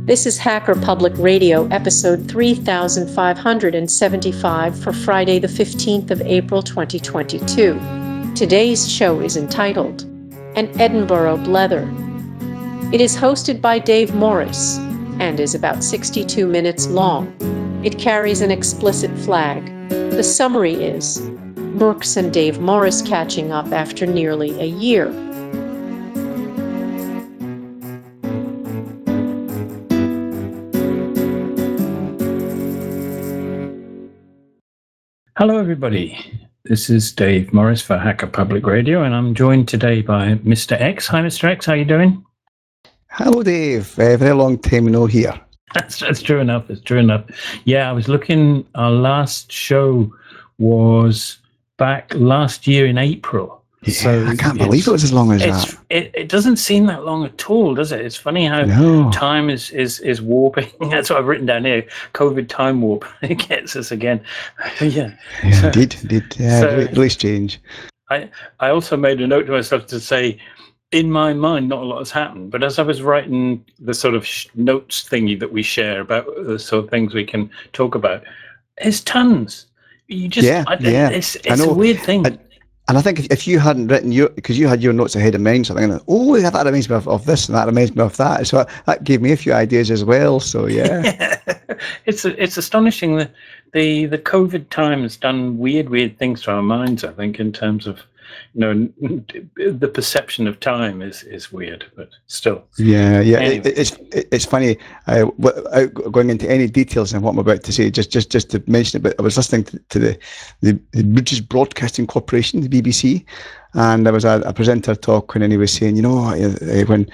This is Hacker Public Radio, episode 3575 for Friday, the 15th of April, 2022. Today's show is entitled, An Edinburgh Blether. It is hosted by Dave Morris and is about 62 minutes long. It carries an explicit flag. The summary is, Brooks and Dave Morris catching up after nearly a year. Hello, everybody. This is Dave Morris for Hacker Public Radio, and I'm joined today by Mr. X. Hi, Mr. X. How are you doing? Hello, Dave. Very long time no here. That's true enough. It's true enough. Yeah, I was looking. Our last show was back last year in April. Yeah, so I can't believe it was as long as that. It doesn't seem that long at all, does it? It's funny how time is warping. That's what I've written down here. COVID time warp. It gets us again. Yeah, indeed. Yeah, really strange. I also made a note to myself to say, in my mind, not a lot has happened. But as I was writing the sort of notes thingy that we share about the sort of things we can talk about, there's tons. You just, it's a weird thing. And I think if you hadn't written because you had your notes ahead of mine, so I'm thinking, that reminds me of this, and that reminds me of that. So that gave me a few ideas as well. So yeah, it's astonishing that the COVID time has done weird things to our minds. I think in terms of, the perception of time is weird, but still. Yeah. Anyway. It's funny. Without going into any details on what I'm about to say, just to mention it, but I was listening to the British Broadcasting Corporation, the BBC, and there was a presenter talking, and he was saying, when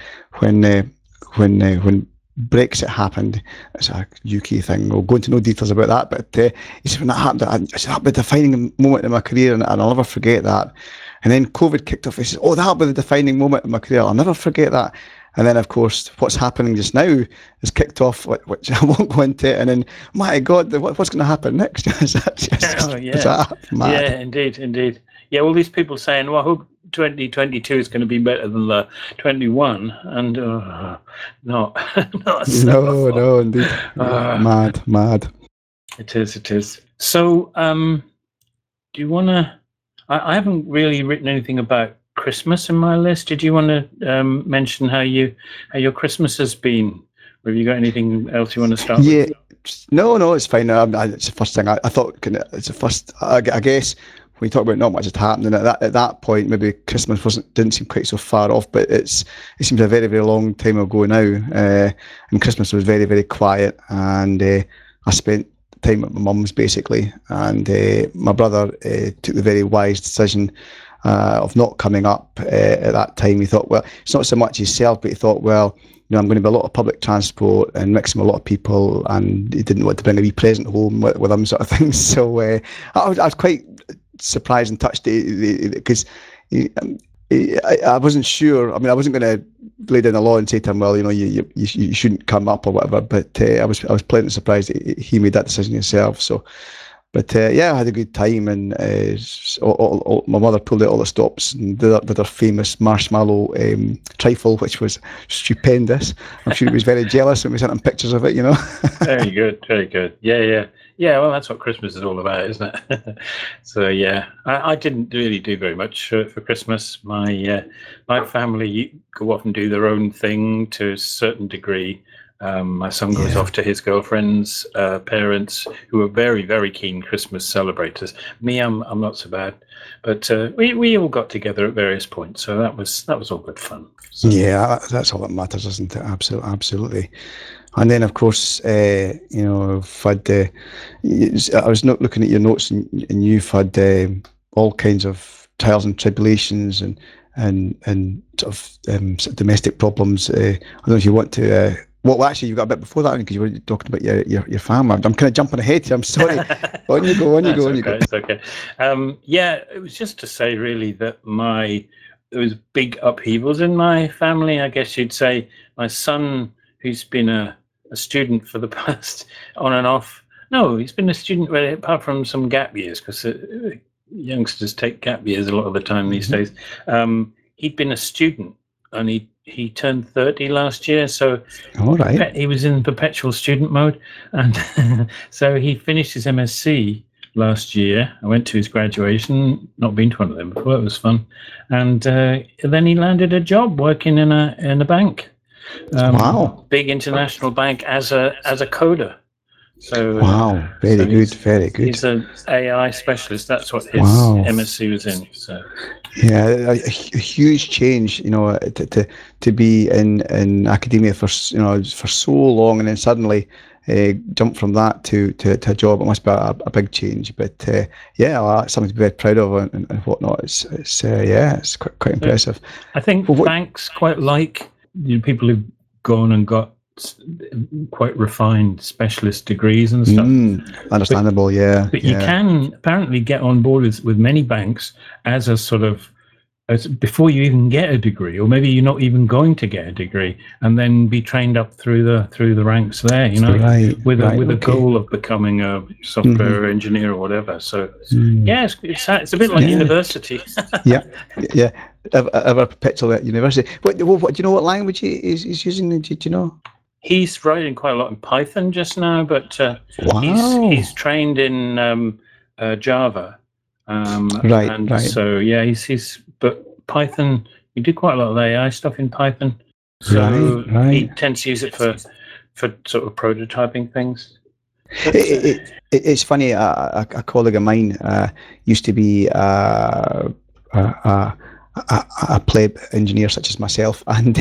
Brexit happened, it's a UK thing. We'll go into no details about that, but he said when that happened, that was a defining moment in my career, and I'll never forget that. And then COVID kicked off. He says, that'll be the defining moment in my career. I'll never forget that. And then, of course, what's happening just now is kicked off, which I won't go into. And then, my God, what's going to happen next? Is that mad? Yeah, indeed. Yeah, well, these people saying, well, I hope 2022 is going to be better than the 21, and not so. No, indeed. Mad. It is. So, do you want to? I haven't really written anything about Christmas in my list. Did you want to mention how your Christmas has been? Or have you got anything else you want to start with? Yeah, no, it's fine. It's the first thing I thought. It's the first. I guess when you talk about not much had happened, and at that point, maybe Christmas didn't seem quite so far off. But it seems a very, very long time ago now. And Christmas was very, very quiet, and I spent time at my mum's basically, and my brother took the very wise decision of not coming up at that time. He thought, well, it's not so much himself, but he thought, well, I'm going to be a lot of public transport and mixing with a lot of people, and he didn't want to bring a wee present home with him, sort of thing. So I was quite surprised and touched because I wasn't sure. I mean, I wasn't going to lay down the law and say to him, well, you shouldn't come up or whatever. But I was pleasantly surprised that he made that decision himself. So, but I had a good time, and my mother pulled out all the stops and did her famous marshmallow trifle, which was stupendous. I'm sure he was very jealous when we sent him pictures of it. Very good. Yeah. Well, that's what Christmas is all about, isn't it? So yeah, I didn't really do very much for Christmas. My family go off and do their own thing to a certain degree. My son goes off to his girlfriend's parents, who are very, very keen Christmas celebrators. Me, I'm not so bad, but we all got together at various points, so that was all good fun. So. Yeah, that's all that matters, isn't it? Absolutely. And then, of course, I've had. I was not looking at your notes, and you've had all kinds of trials and tribulations and sort of domestic problems. I don't know if you want to. Well, actually, you got a bit before that because you were talking about your family. I'm kind of jumping ahead here. I'm sorry. On you go. It's okay. It was just to say really that there was big upheavals in my family. I guess you'd say my son, who's been a student for the past on and off. No, he's been a student apart from some gap years, because youngsters take gap years a lot of the time these days. He'd been a student and he turned 30 last year, so All right. he was in perpetual student mode, and so he finished his MSc last year. I went to his graduation, not been to one of them before. It was fun, and then he landed a job working in a bank, Wow. big international bank as a coder. So Wow. Very good. Very good. He's an AI specialist. That's what his Wow. MSc was in. So Yeah, a huge change, to be in academia for so long, and then suddenly jump from that to a job. It must be a big change, but yeah, well, that's something to be very proud of and whatnot. It's quite impressive. I think banks quite like people who've gone and got quite refined specialist degrees and stuff. Understandable, but you can apparently get on board with many banks as a sort of before you even get a degree, or maybe you're not even going to get a degree, and then be trained up through the ranks there, with a goal of becoming a software engineer or whatever. So yeah, it's a bit like university. yeah ever perpetual at university. What do you know what language he's using? Do you know? He's writing quite a lot in Python just now, but he's trained in Java. Right. So yeah, he's but Python. He did quite a lot of AI stuff in Python. So he tends to use it for sort of prototyping things. It's funny. A colleague of mine used to be a pleb engineer such as myself, and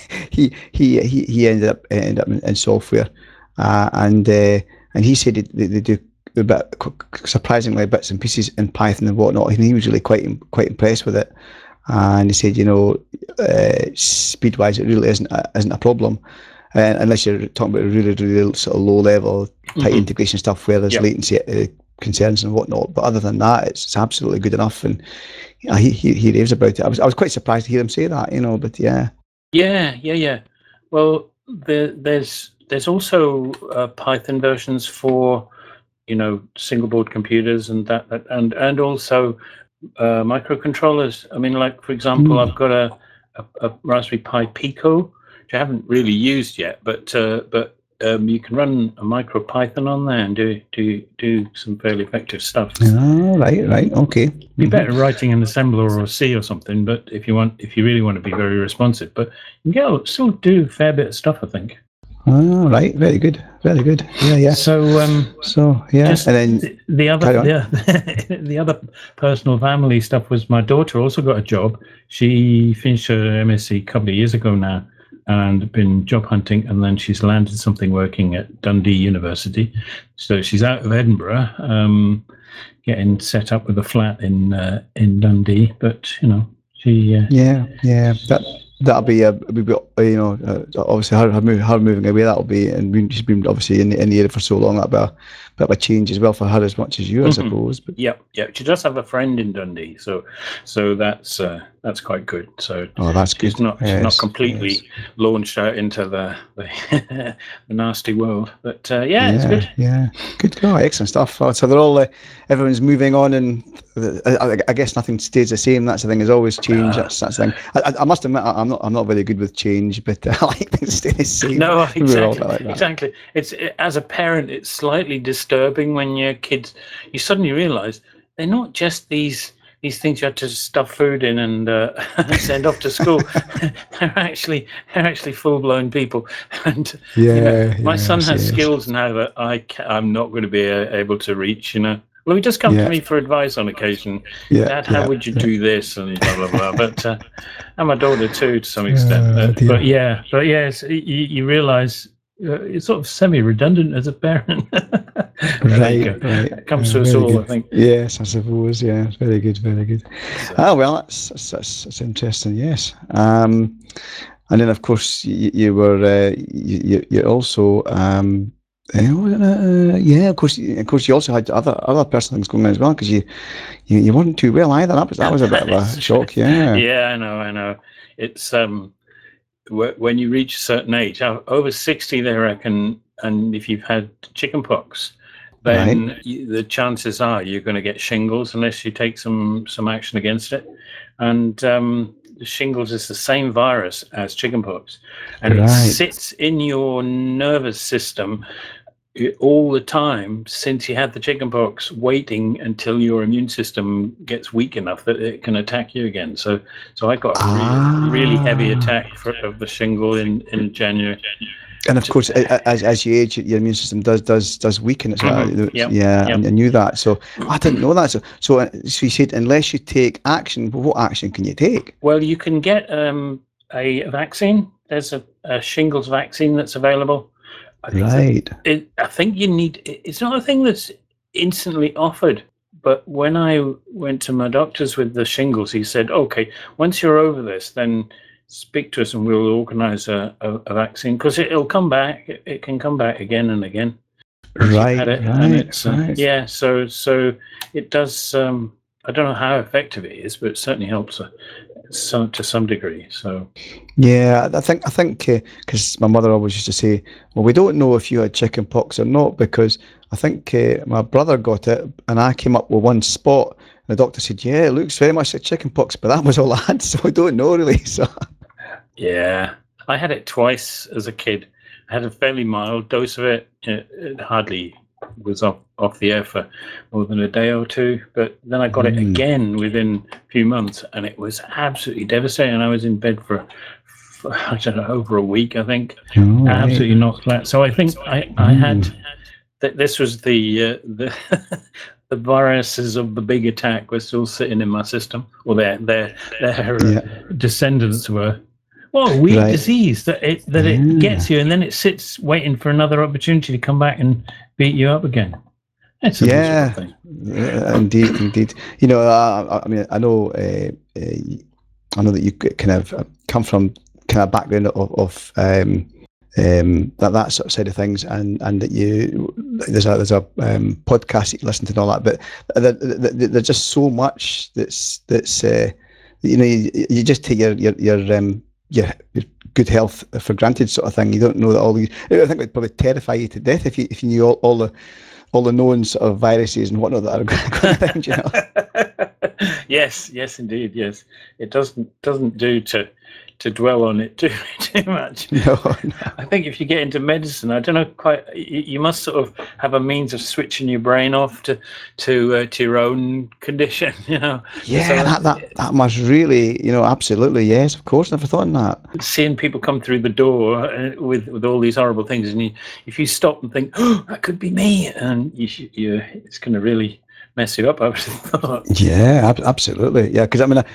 he ended up in software, and he said they do a bit, surprisingly, bits and pieces in Python and whatnot, and he was really quite impressed with it. And he said, speed wise, it really isn't a problem, unless you're talking about really sort of low level tight integration stuff where there's latency concerns and whatnot. But other than that, it's absolutely good enough. And he raves about it. I was quite surprised to hear him say that, But yeah. Well, there's also Python versions for single board computers and that and also microcontrollers. I mean, like for example, I've got a Raspberry Pi Pico, which I haven't really used yet, but you can run a MicroPython on there and do some fairly effective stuff. Oh, right, okay. Be better writing an assembler or C or something, but if you really want to be very responsive, but you can still do a fair bit of stuff, I think. Oh, right, very good. Yeah. So yeah, and then the other personal family stuff was my daughter also got a job. She finished her MSc a couple of years ago now, and been job hunting, and then she's landed something working at Dundee University. So she's out of Edinburgh, getting set up with a flat in Dundee. But she that'll be obviously her moving away. That'll be, and she's been obviously in the area for so long. That'll be a bit of a change as well for her as much as you, I suppose. But yeah. She does have a friend in Dundee, so that's quite good. So that's good. She's not completely launched out into the the nasty world, but it's good. Yeah, good. Oh, excellent stuff. So they're all everyone's moving on, and I guess nothing stays the same. That's the thing. There's always change. That's the thing. I must admit, I'm not very good with change, but I like things to stay the same. No, exactly. It's as a parent, it's slightly disturbing when your kids, you suddenly realise they're not just these things you have to stuff food in and send off to school. they're actually full-blown people. And my son has skills now that I'm not going to be able to reach. Well, he does come to me for advice on occasion. Dad, how would you do this and blah blah blah. But and my daughter too, to some extent. But yes, you realise it's sort of semi-redundant as a parent. Right. It comes to us all, good. I think. Yes, I suppose. Yeah, very good. So. Well, that's interesting. Yes. And then, of course, you were you also. Of course. You also had other personal things going on as well, because you weren't too well either. That was a bit of a shock. Yeah. Yeah, I know. It's when you reach a certain age, over 60, they reckon, and if you've had chickenpox, then the chances are you're going to get shingles unless you take some action against it. And shingles is the same virus as chickenpox, and Right. it sits in your nervous system all the time since you had the chickenpox, waiting until your immune system gets weak enough that it can attack you again. So I got a really heavy attack of the shingle in January. And of course, as you age, your immune system does weaken. It's Yep. Yeah, I knew that. So I didn't know that. So you said unless you take action, well, what action can you take? Well, you can get a vaccine. There's a shingles vaccine that's available. Right. I think you need. It's not a thing that's instantly offered. But when I went to my doctors with the shingles, he said, "Okay, once you're over this, then speak to us and we'll organise a vaccine, because it'll come back. It can come back again and again." Right. And it's, right. yeah. So it does. I don't know how effective it is, but it certainly helps to some degree. So Yeah, I think because my mother always used to say, "Well, we don't know if you had chicken pox or not, because I think my brother got it and I came up with one spot." And the doctor said, "Yeah, it looks very much like chicken pox, but that was all I had, so I don't know really." So yeah, I had it twice as a kid. I had a fairly mild dose of it. It hardly was off the air for more than a day or two, but then I got it again within a few months, and it was absolutely devastating. I was in bed for I don't know, over a week, I think. Absolutely knocked flat. So I think I had that. This was the the viruses of the big attack were still sitting in my system, or their descendants were. Well, a weird disease that it gets you, and then it sits waiting for another opportunity to come back and beat you up again. That's a miserable thing. Yeah, indeed. You know, I mean, I know that you kind of come from kind of background of that sort of side of things, and that there's a podcast that you listen to and all that, but there's just so much that's you know, you just take your good health for granted, sort of thing. You don't know that all these. I think it would probably terrify you to death if you knew all the known sort of viruses and whatnot that are going around. You know. Yes, indeed, yes. It doesn't do to dwell on it too much. No. I think if you get into medicine, I don't know quite. You must sort of have a means of switching your brain off to your own condition. You know. Yeah, so that must really, you know, absolutely, yes, of course. Never thought on that. Seeing people come through the door with all these horrible things, and if you stop and think, "Oh, that could be me," and it's going to really mess you up, I would have thought. Yeah, absolutely. Yeah, because I mean,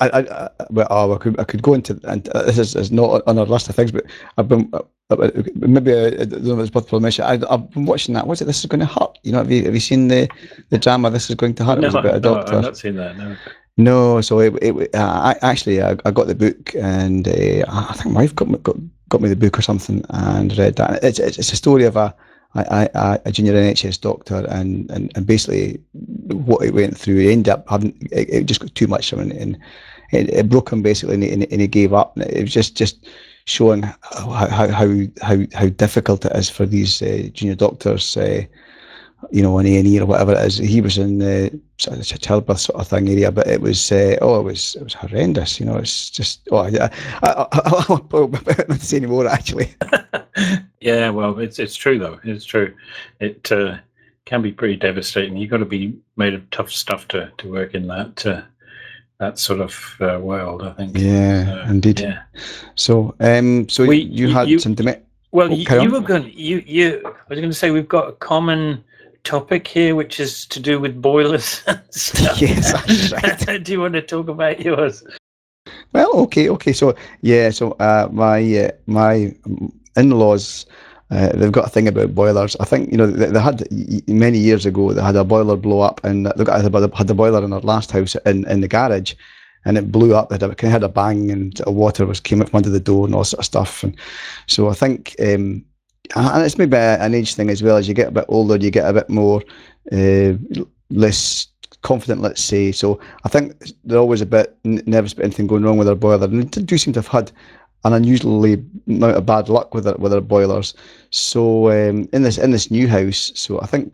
I could go into, and this is not on our list of things, but I've been maybe I don't know if it's possible to mention. I've been watching that. Was it This Is Going to Hurt? You know, have you seen the drama This Is Going to Hurt? No, it was about a doctor. I've not seen that. No. No, so I got the book, and I think my wife got me the book or something, and read that. It's a story of a junior NHS doctor, and basically what he went through. He ended up having it just got too much for him, and it broke him basically, and he gave up. And it was just showing how difficult it is for these junior doctors. You know, in A&E or whatever it is. He was in the sort of childbirth sort of thing area, but it was it was horrendous. You know, it's just I won't say anymore actually. Yeah, well, it's true though. It's true. It can be pretty devastating. You've got to be made of tough stuff to work in that sort of world, I think. Yeah, indeed. Yeah. So you had some debate. Well, you were going. I was going to say we've got a common topic here, which is to do with boilers and stuff. Yes, that's right. Do you want to talk about yours? Well, okay. So my in-laws, they've got a thing about boilers. I think, you know, they had many years ago. They had a boiler blow up, and they had the boiler in their last house in the garage, and it blew up. It had a bang, and water came up under the door and all sort of stuff. And so I think, and it's maybe an age thing as well. As you get a bit older, you get a bit more less confident, let's say. So I think they're always a bit nervous about anything going wrong with their boiler, and they do seem to have had an unusually amount of bad luck with their boilers. So in this new house, so I think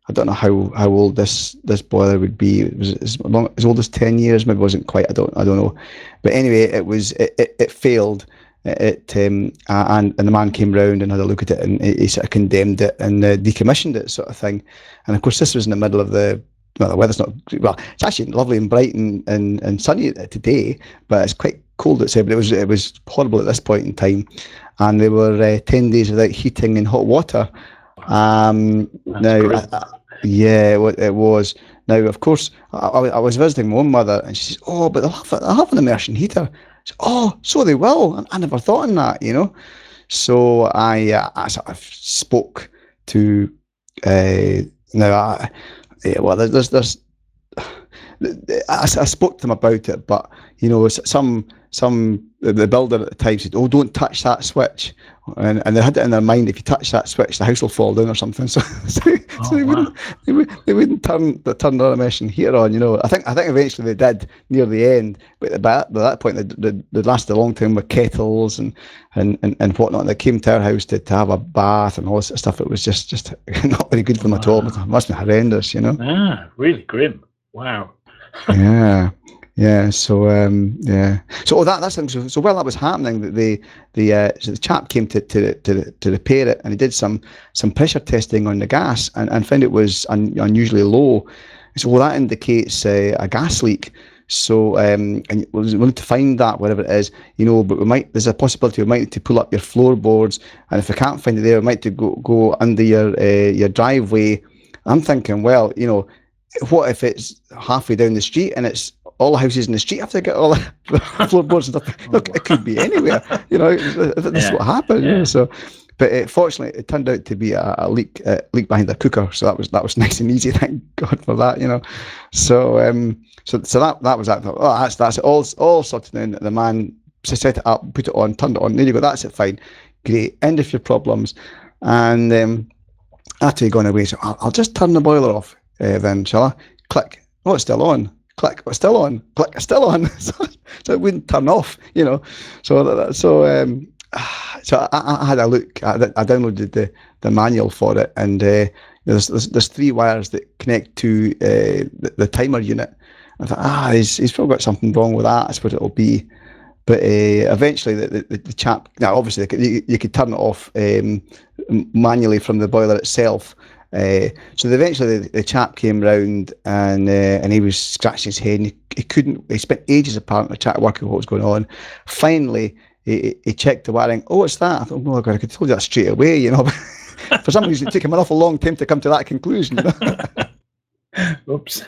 I don't know how old this boiler would be. It was as old as 10 years, maybe it wasn't quite. I don't know. But anyway, it failed. And the man came round and had a look at it, and he sort of condemned it and decommissioned it, sort of thing. And of course, this was in the middle of the weather's not well. It's actually lovely and bright and sunny today, but it's quite cold outside. But it was horrible at this point in time, and they were 10 days without heating and hot water. Yeah, it was. Now, of course, I was visiting my own mother, and she says, "Oh, but they'll have an immersion heater." I said, "Oh, so they will." And I never thought on that, you know. So I sort of spoke to I spoke to them about it, but you know, the builder at the time said, "Oh, don't touch that switch," and they had it in their mind, if you touch that switch, the house will fall down or something. So they wouldn't turn the immersion heater on. You know, I think eventually they did near the end, but at that point they lasted a long time with kettles and whatnot. And they came to our house to have a bath and all this sort of stuff. It was just not very good for them at all. It must have been horrendous, you know. Really grim. Wow. Yeah. So that's something. So while that was happening, the chap came to repair it, and he did some pressure testing on the gas and found it was unusually low. So that indicates a gas leak. So and we'll need to find that wherever it is, you know. But there's a possibility we might need to pull up your floorboards, and if we can't find it there, we might need to go under your driveway. I'm thinking, well, you know, what if it's halfway down the street and it's all the houses in the street have to get all the floorboards and stuff? Look, it could be anywhere, you know. This is what happened. You know, so, but fortunately, it turned out to be a leak behind the cooker. So that was nice and easy. Thank God for that, you know. So so that was that. Oh, that's it. All sorted out. The man set it up, put it on, turned it on. There you go. That's it. Fine, great. End of your problems. And after he'd gone away, so I'll just turn the boiler off. Then shall I? Click. Oh, it's still on. Click. Oh, it's still on. Click. It's still on. So it wouldn't turn off, you know. So I had a look. I downloaded the manual for it, and there's 3 wires that connect to the timer unit. I thought, he's probably got something wrong with that. That's what it'll be. But eventually, the chap. Now, obviously, you could turn it off manually from the boiler itself. So eventually the chap came round and he was scratching his head, and he couldn't. He spent ages apparently trying to work out what was going on. Finally, he checked the wiring. Oh, what's that? I thought, oh God, I could have told you that straight away, you know. For some reason, it took him an awful long time to come to that conclusion. You know? Oops.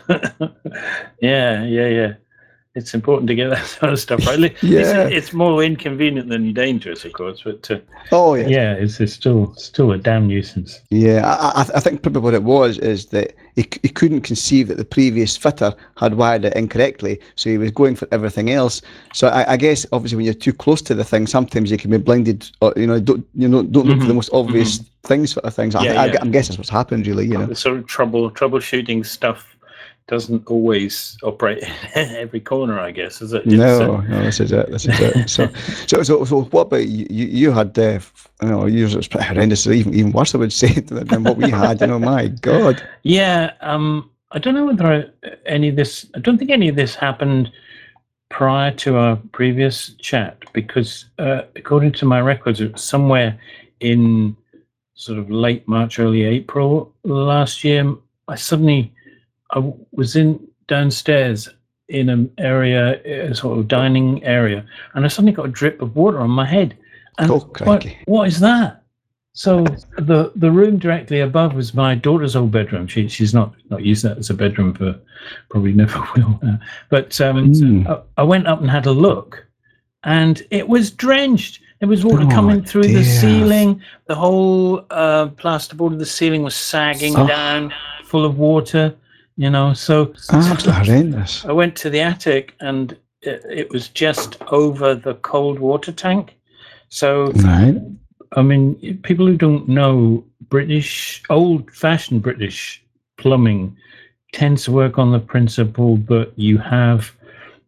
Yeah. It's important to get that sort of stuff right. Yeah. It's more inconvenient than dangerous, of course, but it's still a damn nuisance. Yeah, I think probably what it was is that he couldn't conceive that the previous fitter had wired it incorrectly, so he was going for everything else. So I guess obviously when you're too close to the thing, sometimes you can be blinded. Or, you know, don't look for the most obvious things, sort of things. I'm guessing that's what's happened, really. You know, the sort of troubleshooting stuff doesn't always operate in every corner, I guess, is it? No, this is it. So what about you? You had, yours was pretty horrendous, even worse, I would say, than what we had. You know, my God. Yeah, I don't know whether I don't think any of this happened prior to our previous chat, because according to my records, it was somewhere in sort of late March, early April last year. I was downstairs in an area, a sort of dining area, and I suddenly got a drip of water on my head. And what is that? So the room directly above was my daughter's old bedroom. She's not using that as a bedroom, for probably never will. But I went up and had a look, and it was drenched. There was water coming through the ceiling. The whole plasterboard of the ceiling was sagging down, full of water. You know, so horrendous. I went to the attic, and it was just over the cold water tank. So, right. I mean, people who don't know, old-fashioned British plumbing tends to work on the principle that you have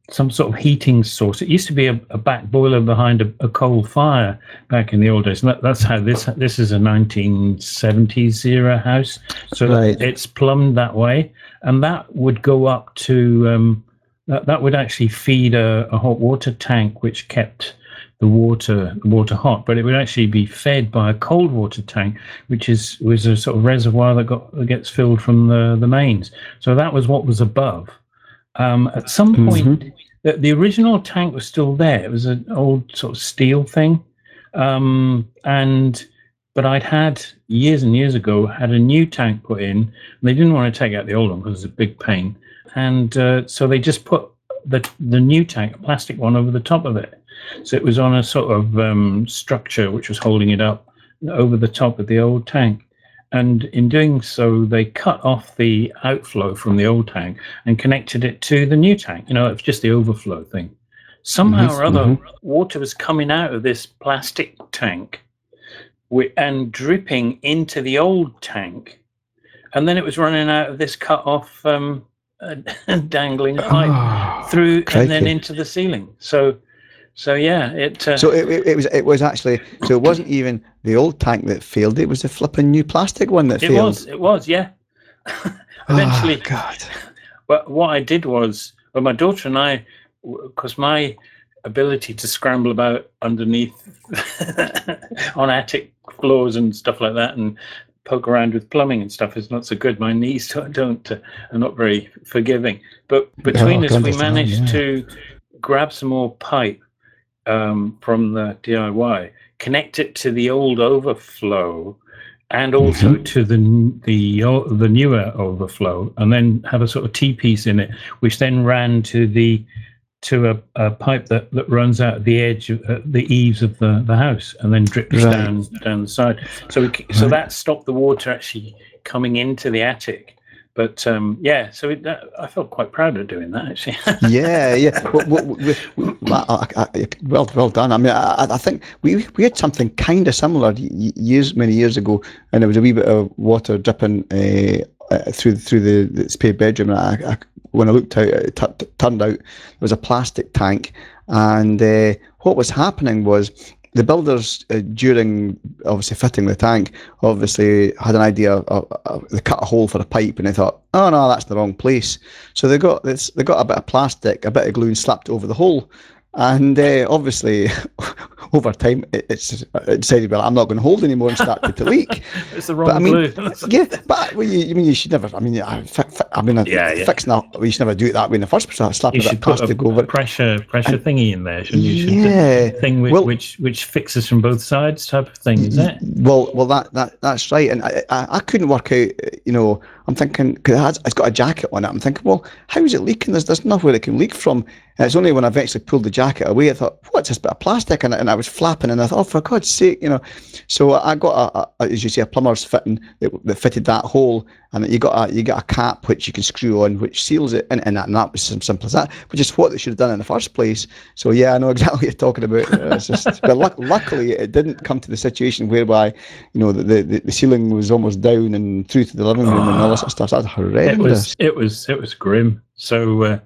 some sort of heating source. It used to be a back boiler behind a coal fire back in the old days. And that's how this is a 1970s era house. So Right. it's plumbed that way. And that would go up to, that would actually feed a hot water tank, which kept the water hot, but it would actually be fed by a cold water tank, which was a sort of reservoir that gets filled from the mains. So that was what was above. At some point, the original tank was still there. It was an old sort of steel thing, but I'd had years and years ago had a new tank put in. And they didn't want to take out the old one because it was a big pain, and so they just put the new tank, a plastic one, over the top of it. So it was on a sort of structure which was holding it up over the top of the old tank. And in doing so, they cut off the outflow from the old tank and connected it to the new tank. It was just the overflow thing. Somehow or other, water was coming out of this plastic tank and dripping into the old tank. And then it was running out of this cut off dangling pipe through crikey. and then into the ceiling. So yeah, So it was actually, so it wasn't even the old tank that failed. It was the flipping new plastic one that failed. It was, yeah. Eventually, Oh, God. But what I did was, my daughter and I, because my ability to scramble about underneath on attic floors and stuff like that, and poke around with plumbing and stuff is not so good. My knees are not very forgiving. But between us, we managed to grab some more pipe from the DIY, connect it to the old overflow, and also to the newer overflow, and then have a sort of T-piece in it, which then ran to a pipe that runs out the edge of the eaves of the house, and then drips down the side. So that stopped the water actually coming into the attic. But so I felt quite proud of doing that, actually. Yeah. Well done. I mean, I think we had something kind of similar many years ago, and there was a wee bit of water dripping through the spare bedroom. And when I looked out, it turned out it was a plastic tank, and what was happening was the builders, during obviously fitting the tank, obviously had an idea of they cut a hole for a pipe, and they thought, oh no, that's the wrong place. So they got a bit of plastic, a bit of glue, and slapped over the hole. And obviously, over time, it decided, well, I'm not going to hold anymore, and started to leak. It's the wrong glue. Yeah, but you should never. Fixing that, you should never do it that way in the first place. Slap a bit of plastic over it. Pressure thingy in there, shouldn't you? Yeah, thing which fixes from both sides, type of thing, is it? Well, that's right. And I couldn't work out. I'm thinking, because it's got a jacket on it. I'm thinking, well, how is it leaking? There's nowhere it can leak from. And it's only when I eventually pulled the jacket away, I thought, what's this bit of plastic? And I was flapping, and I thought, oh, for God's sake, So I got as you say, a plumber's fitting that fitted that hole, and you got a cap which you can screw on, which seals it, and that was as simple as that, which is what they should have done in the first place. So yeah, I know exactly what you're talking about. It's just, but luckily, it didn't come to the situation whereby the ceiling was almost down and through to the living room and all this sort of stuff. That's horrendous. It was grim. So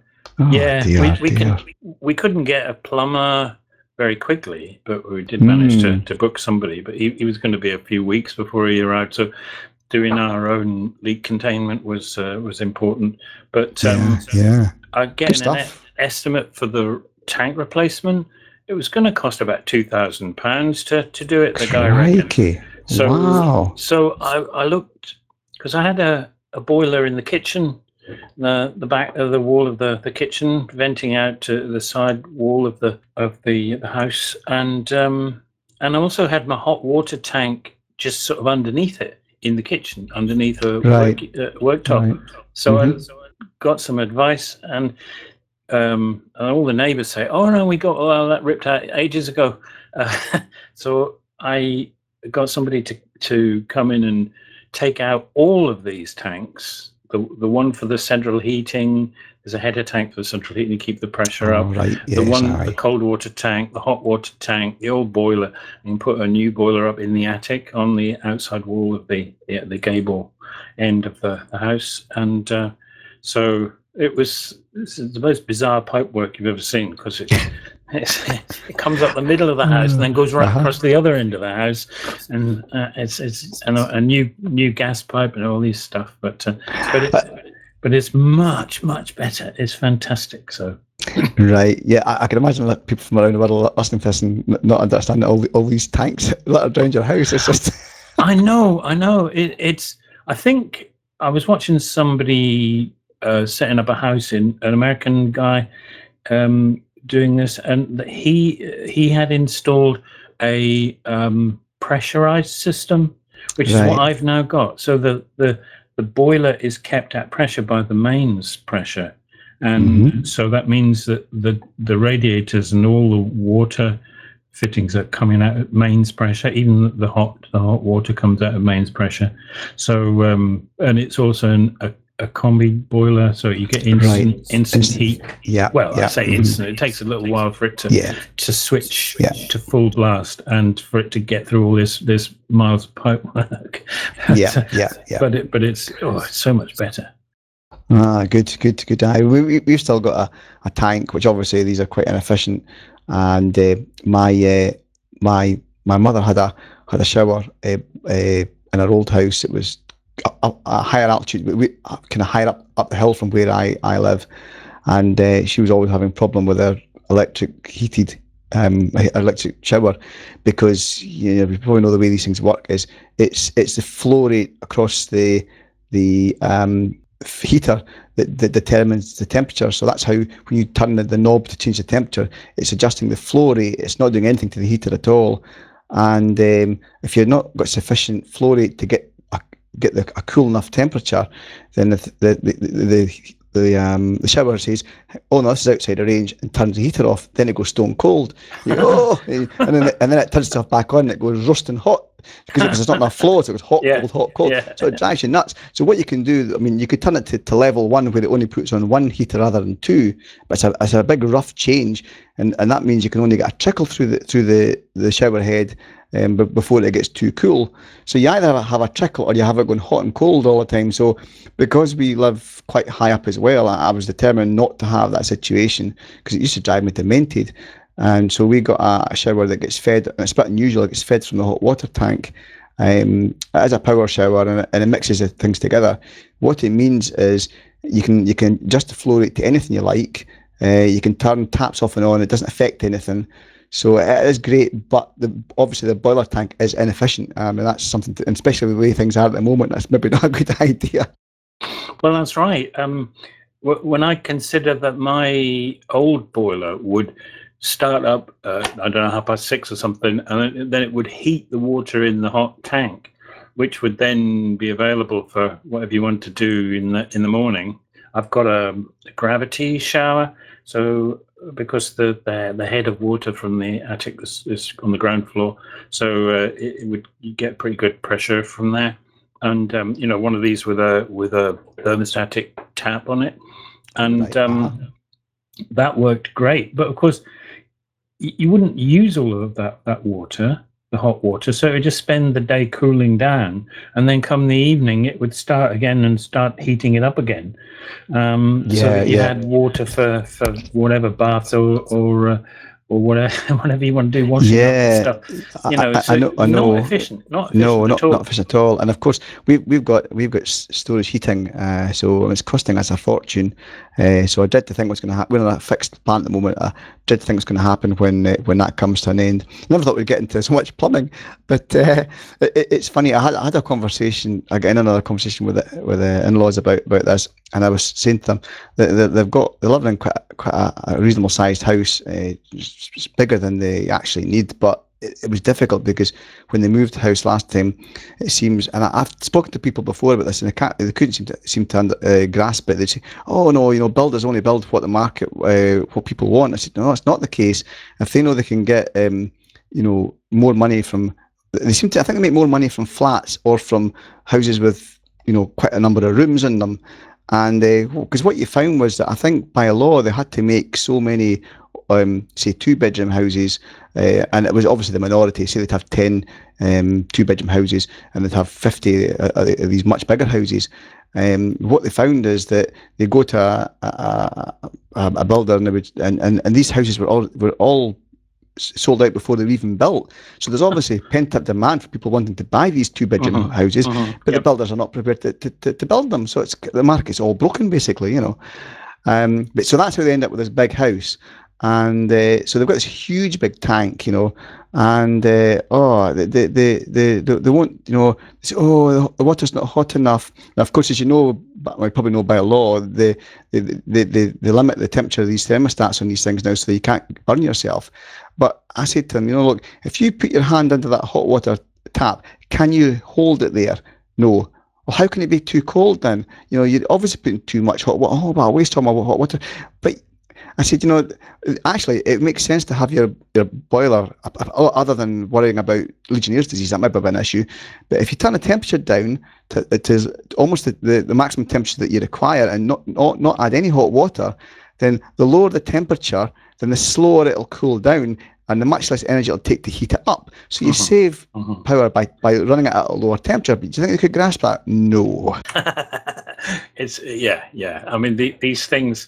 we couldn't get a plumber very quickly, but we did manage to book somebody. But he was going to be a few weeks before he arrived. So doing our own leak containment was important. But I get an estimate for the tank replacement. It was going to cost about £2,000 to do it. The guy reckoned. So, wow. So I looked, because I had a boiler in the kitchen, the back of the wall of the kitchen, venting out to the side wall of the house, and I also had my hot water tank just sort of underneath it in the kitchen, underneath a worktop. Right. So I got some advice, and all the neighbours say, "Oh no, we got all that ripped out ages ago." So I got somebody to come in and take out all of these tanks. The one for the central heating, there's a header tank for the central heating to keep the pressure up. Right. Yes, the cold water tank, the hot water tank, the old boiler, and put a new boiler up in the attic on the outside wall of the gable end of the house. And so This is the most bizarre pipe work you've ever seen, because it comes up the middle of the house and then goes right across the other end of the house, and it's a new gas pipe and all these stuff. But it's much better. It's fantastic. So. Right, yeah, I can imagine that people from around the world listening to this and not understanding all these tanks that are around your house. It's just. I know. It's. I think I was watching somebody setting up a house, an American guy doing this, and he had installed a pressurized system, which is what I've now got. So the boiler is kept at pressure by the mains pressure. And so that means that the radiators and all the water fittings are coming out at mains pressure. Even the hot water comes out at mains pressure. So and it's also a combi boiler, so you get instant heat. Yeah. Well, I say instant. It takes a little while for it to switch to full blast and for it to get through all this miles of pipe work. But it's so much better. Good. We've still got a tank, which obviously these are quite inefficient. And my mother had a shower in her old house. It was a higher altitude, kind of higher up the hill from where I live, and she was always having a problem with her electric shower, because you probably know the way these things work is it's the flow rate across the heater that determines the temperature. So that's how, when you turn the knob to change the temperature, it's adjusting the flow rate. It's not doing anything to the heater at all. And if you've not got sufficient flow rate to get a cool enough temperature, then the shower says, "Oh no, this is outside the range," and turns the heater off. Then it goes stone cold. And then it turns stuff back on, and it goes roasting hot, because there's not enough flow, so it goes hot, cold. So it drives you nuts. So what you can do, you could turn it to level 1, where it only puts on 1 heater rather than 2, but it's a big rough change, and that means you can only get a trickle through the shower head before it gets too cool. So you either have a trickle or you have it going hot and cold all the time. So because we live quite high up as well, I was determined not to have that situation, because it used to drive me demented. And so we got a shower that gets fed, and it's a bit unusual, it gets fed from the hot water tank. It is a power shower, and it mixes the things together. What it means is you can adjust the flow rate to anything you like. You can turn taps off and on, it doesn't affect anything. So it is great, but obviously the boiler tank is inefficient, and that's something, and especially the way things are at the moment, that's maybe not a good idea. Well, that's right. When I consider that my old boiler would start up, I don't know, 6:30 or something, and then it would heat the water in the hot tank, which would then be available for whatever you want to do in the morning. I've got a gravity shower, so because the head of water from the attic is on the ground floor, so you get pretty good pressure from there, and one of these with a thermostatic tap on it, and that worked great. But of course, you wouldn't use all of that water, the hot water, so it would just spend the day cooling down, and then come the evening it would start again and start heating it up again. So that you had water for whatever, baths or whatever you want to do, washing up and stuff. I know. Not efficient. Not efficient at all. And of course, we've got storage heating, so it's costing us a fortune. So I dread to think what's going to happen. We're on a fixed plan at the moment. I dread to think what's going to happen when that comes to an end. I never thought we'd get into so much plumbing, but it's funny. I had a conversation, another conversation with the in-laws about this, and I was saying to them that they live in quite a reasonable sized house. It's bigger than they actually need, but it was difficult because when they moved the house last time, it seems, and I've spoken to people before about this, and they couldn't seem to grasp it. They'd say, "Oh no, builders only build what the market, what people want." I said, "No, that's not the case. If they know they can get, more money from, I think they make more money from flats or from houses with, quite a number of rooms in them." And because what you found was that I think by law they had to make so many, say, 2-bedroom houses, and it was obviously the minority. Say they'd have 10 2-bedroom houses, and they'd have 50 of these much bigger houses. What they found is that they go to a builder, and these houses were all sold out before they were even built. So there's obviously pent up demand for people wanting to buy these 2-bedroom houses, but the builders are not prepared to build them. So the market's all broken, basically, you know. But so that's how they end up with this big house. And so they've got this huge big tank, you know, and they won't, you know, say, oh, the water's not hot enough. Now, of course, as you know, but I probably know by law, they limit the temperature of these thermostats on these things now, so that you can't burn yourself. But I said to them, you know, look, if you put your hand into that hot water tap, can you hold it there? No. Well, how can it be too cold then? You know, you're obviously putting too much hot water. Oh, well, I'll waste all my hot water. But I said, you know, actually, it makes sense to have your boiler, other than worrying about Legionnaire's disease. That might be an issue. But if you turn the temperature down to almost the maximum temperature that you require, and not add any hot water, then the lower the temperature, then the slower it'll cool down, and the much less energy it'll take to heat it up. So you save power by running it at a lower temperature. But do you think they could grasp that? No. It's yeah. I mean, these things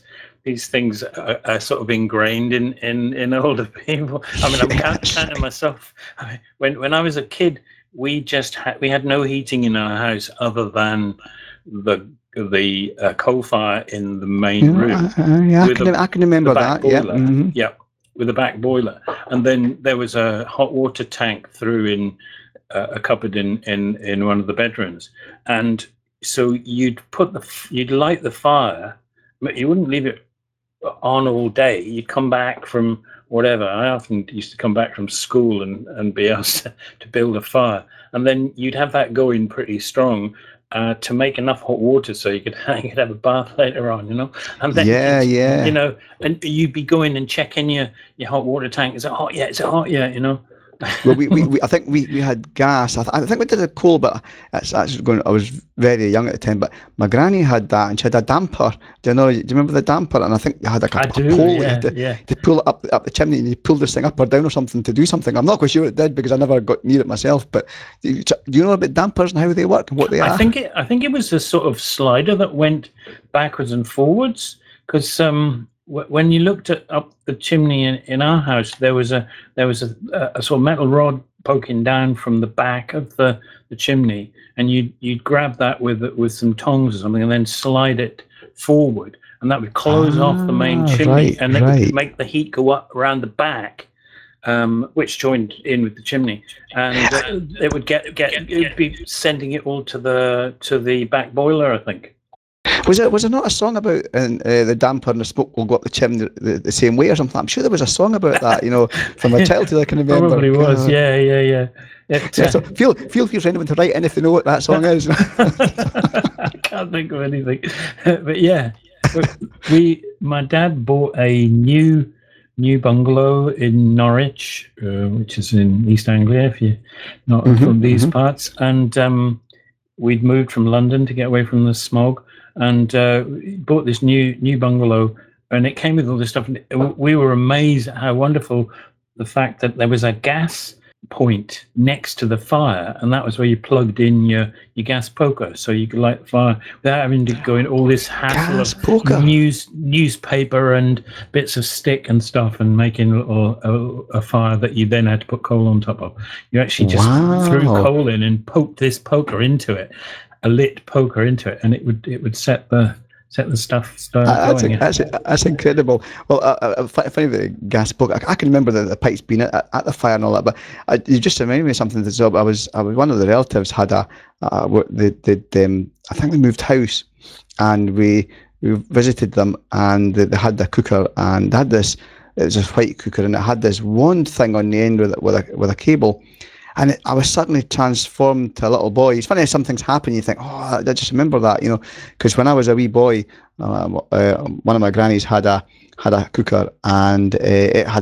are sort of ingrained in older people. I mean, I'm counting myself. When I was a kid, we had no heating in our house other than the coal fire in the main room. I can remember that. Boiler. Yeah, with a back boiler, and then there was a hot water tank through in a cupboard in one of the bedrooms, and so you'd light the fire, but you wouldn't leave it on all day. You'd come back from whatever. I often used to come back from school and be asked to build a fire, and then you'd have that going pretty strong to make enough hot water so you could have a bath later on, you know. And then you know, and you'd be going and checking your hot water tank. Is it hot yet? Is it hot yet? You know. Well, I think we had gas. I think we did a coal, but I was very young at the time. But my granny had that, and she had a damper. Do you remember the damper? And I think you had a pole. To pull it up the chimney, and you pull this thing up or down or something to do something. I'm not quite sure it did because I never got near it myself. But do you know about dampers and how they work and what they are? I think it was a sort of slider that went backwards and forwards, because when you looked up the chimney in our house, there was a sort of metal rod poking down from the back of the chimney, and you'd grab that with some tongs or something, and then slide it forward, and that would close off the main chimney, and it would make the heat go up around the back, which joined in with the chimney, and it would be sending it all to the back boiler, I think. Was there not a song about the damper and the smoke will go up the chimney the same way or something? I'm sure there was a song about that, you know, from my childhood I can remember. Probably was, yeah. So feel free for anyone to write in if they know what that song is. I can't think of anything. But yeah, my dad bought a new bungalow in Norwich, which is in East Anglia, if you're not from these parts. And we'd moved from London to get away from the smog, and bought this new bungalow, and it came with all this stuff. And we were amazed at how wonderful the fact that there was a gas point next to the fire, and that was where you plugged in your gas poker, so you could light the fire without having to go in all this hassle of newspaper and bits of stick and stuff, and making a fire that you then had to put coal on top of. You actually just threw coal in and poked this poker into it, a lit poker into it, and it would set the stuff going. That's incredible. Well, funny the gas poker. I can remember the pipes being at the fire and all that. But you just reminded me of something. I was one of the relatives had I think they moved house, and we visited them, and they had the cooker, and they had this. It was a white cooker, and it had this one thing on the end with a cable. And I was suddenly transformed to a little boy. It's funny how some things happen. You think, oh, I just remember that, you know, because when I was a wee boy, one of my grannies had a cooker, and it had a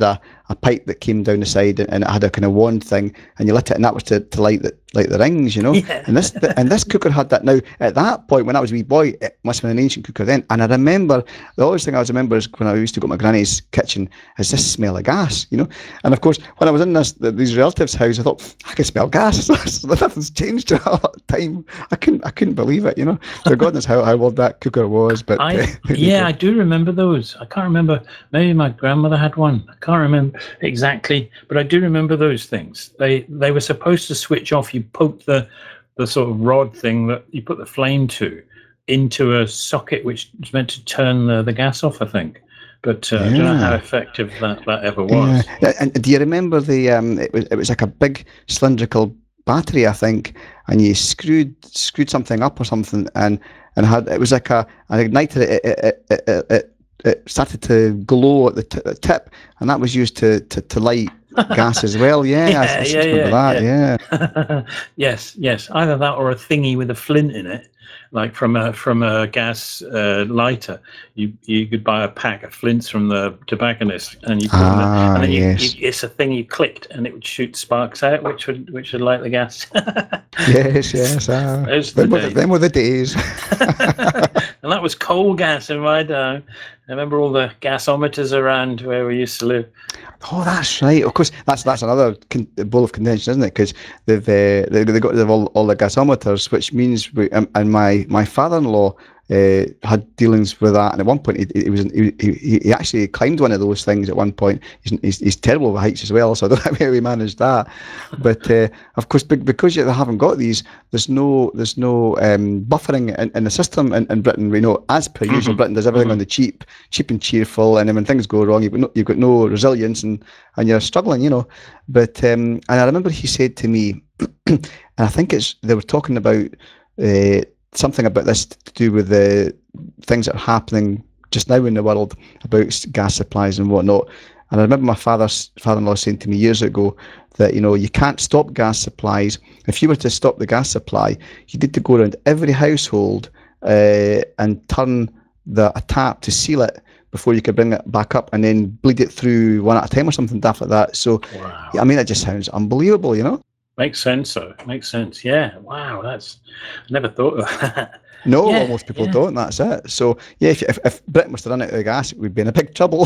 a pipe that came down the side, and it had a kind of wand thing, and you lit it, and that was to light the rings, you know. Yeah. And this cooker had that. Now at that point, when I was a wee boy, it must have been an ancient cooker then. And I remember the always thing I always remember is when I used to go to my granny's kitchen, is this smell of gas, you know. And of course, when I was in these relatives' house, I thought I can smell gas. Nothing's changed in a time. I couldn't believe it, you know. So God knows how old that cooker was. But I do remember those. I can't remember. Maybe my grandmother had one. I can't remember exactly, but I do remember those things. They were supposed to switch off. You poke the sort of rod thing that you put the flame to into a socket, which is meant to turn the gas off, I think. But I don't know how effective that ever was. Yeah. And do you remember it was like a big cylindrical battery, I think, and you screwed something up or something, and it was like an igniter. It started to glow at the tip, and that was used to light gas as well. I remember that. Yeah. Yes. Either that or a thingy with a flint in it, like from a gas lighter. You could buy a pack of flints from the tobacconist, and you put them in, and then it's a thing you clicked, and it would shoot sparks out, which would light the gas. Yes. Them were the days. And that was coal gas in my day. I remember all the gasometers around where we used to live. Oh, that's right. Of course, that's another bowl of contention, isn't it? Because they've got rid of all the gasometers, which means and my father-in-law had dealings with that, and at one point he actually climbed one of those things at one point. He's terrible with heights as well, so I don't know how he managed that. But of course, because they haven't got these, there's no buffering in the system in Britain. We know, as per usual, Britain does everything on the cheap and cheerful, and then when things go wrong, you've got no resilience, and you're struggling, you know. But and I remember he said to me, and I think they were talking about something about this to do with the things that are happening just now in the world about gas supplies and whatnot. And I remember my father-in-law saying to me years ago that, you know, you can't stop gas supplies. If you were to stop the gas supply, you need to go around every household and turn a tap to seal it before you could bring it back up, and then bleed it through one at a time or something daft like that. So, wow. I mean, it just sounds unbelievable, you know? Makes sense, though. Makes sense. Yeah. Wow. I never thought of that. No, most people don't. That's it. So, yeah, if Britain was to run out of gas, we'd be in a big trouble.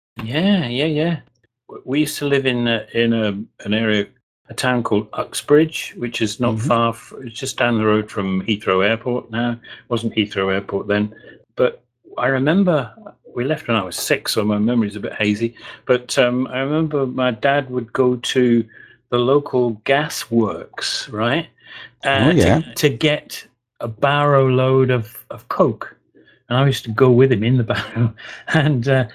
Yeah. We used to live in an area, a town called Uxbridge, which is not far. It's just down the road from Heathrow Airport now. It wasn't Heathrow Airport then, but I remember we left when I was 6, so my memory's a bit hazy. But I remember my dad would go to the local gas works, right? To get a barrow load of Coke. And I used to go with him in the barrow. And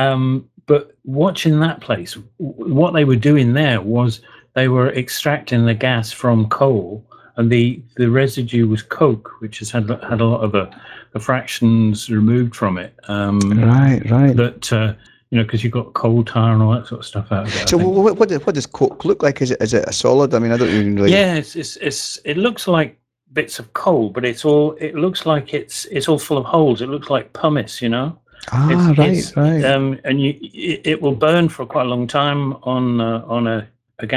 but watching that place, what they were doing there was they were extracting the gas from coal, and the residue was Coke, which has had a lot of the fractions removed from it. Right. But you know, because you've got coal tar and all that sort of stuff out of it. So what does Coke look like? Is it a solid? I mean, I don't even really. Yeah, it looks like bits of coal, but it looks like it's all full of holes. It looks like pumice, you know. Right. And it will burn for quite a long time on a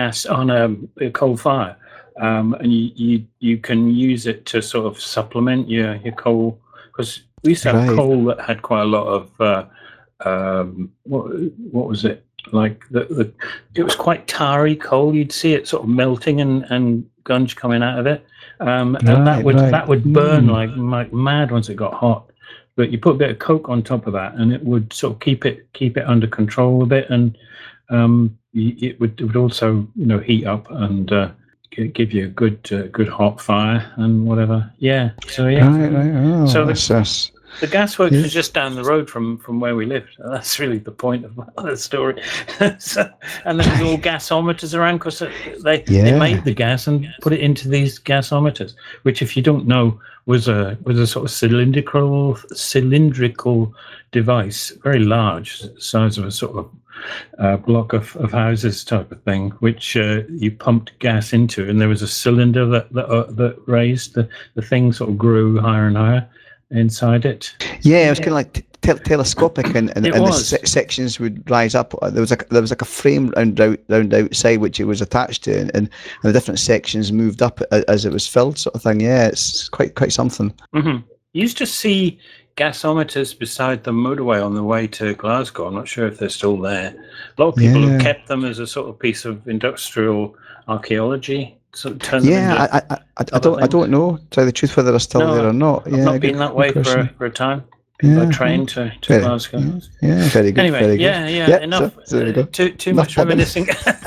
coal fire, and you can use it to sort of supplement your coal, because we used to have coal that had quite a lot of what was it like? It was quite tarry coal. You'd see it sort of melting and gunge coming out of it, and that would burn like mad once it got hot. But you put a bit of Coke on top of that, and it would sort of keep it under control a bit, and it would also, you know, heat up and give you a good hot fire and whatever. Yeah. So yeah. Right. Oh, so the gasworks was just down the road from where we lived. That's really the point of the story. And there was all gasometers around, because they made the gas and put it into these gasometers, which, if you don't know, was a sort of cylindrical device, very large, size of a sort of block of houses type of thing, which you pumped gas into, and there was a cylinder that raised the thing, sort of grew higher and higher inside it. Yeah, it was kind of like telescopic, and It the was. sections would rise up. There was like a frame round outside which it was attached to, and the different sections moved up as it was filled, sort of thing. Yeah, it's quite something. You used to see gasometers beside the motorway on the way to Glasgow. I'm not sure if they're still there. A lot of people have kept them as a sort of piece of industrial archaeology. Sort of turn them into I don't know, to tell you the truth, whether they're still there or not. I've not been that way for a time. By train to Glasgow. Yeah, very good. Anyway, very good. yeah, enough. So there we go. Too much reminiscing.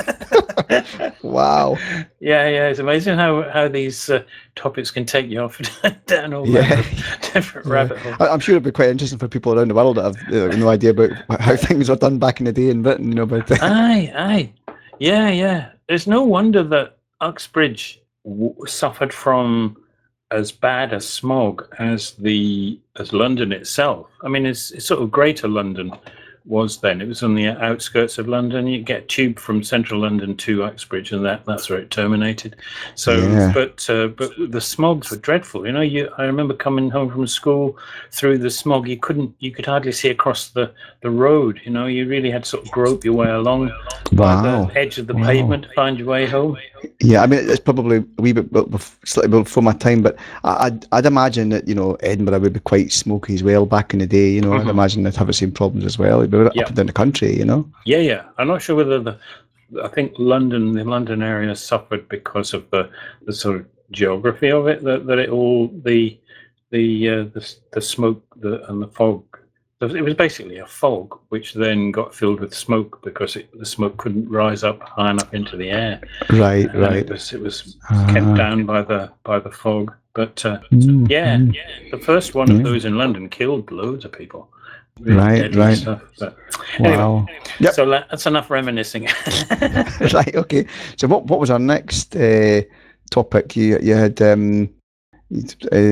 Wow. Yeah, it's amazing how these topics can take you off down all different rabbit holes. I'm sure it'd be quite interesting for people around the world that have no idea about how things were done back in the day in Britain. About that. Aye. Yeah. There's no wonder that Uxbridge suffered from as bad a smog as London itself. I mean, it's sort of Greater London was then. It was on the outskirts of London. You get tube from central London to Uxbridge, and that's where it terminated. So, but the smogs were dreadful. You know, I remember coming home from school through the smog. You could hardly see across the road. You know, you really had to sort of grope your way along by the edge of the pavement to find your way home. Yeah, I mean, it's probably a wee bit slightly before my time, but I'd imagine that, you know, Edinburgh would be quite smoky as well back in the day. You know, I'd imagine they'd have the same problems as well. It'd be up and down the country, you know. Yeah. I'm not sure whether I think the London area suffered because of the sort of geography of it. That it all the smoke and the fog. It was basically a fog, which then got filled with smoke because the smoke couldn't rise up high enough into the air. Right. It was kept down by the fog. But the first one of those in London killed loads of people. Really right. Stuff, but wow. Anyway, so that's enough reminiscing. Right. Okay. So what was our next topic? You had you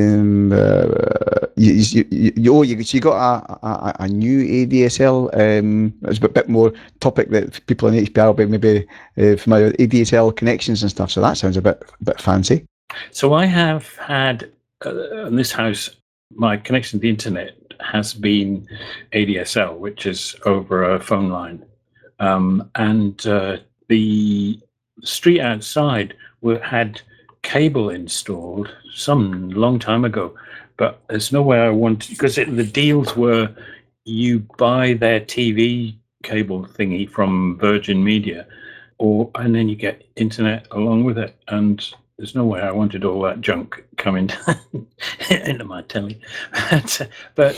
got a new ADSL. It was a bit more topic that people in HPR will be maybe familiar with, ADSL connections and stuff. So that sounds a bit fancy. So I have had in this house, my connection to the internet has been ADSL, which is over a phone line, and the street outside had cable installed some long time ago, but there's nowhere I want, because the deals were you buy their TV cable thingy from Virgin Media, and then you get internet along with it, and there's no way I wanted all that junk coming into my telly. but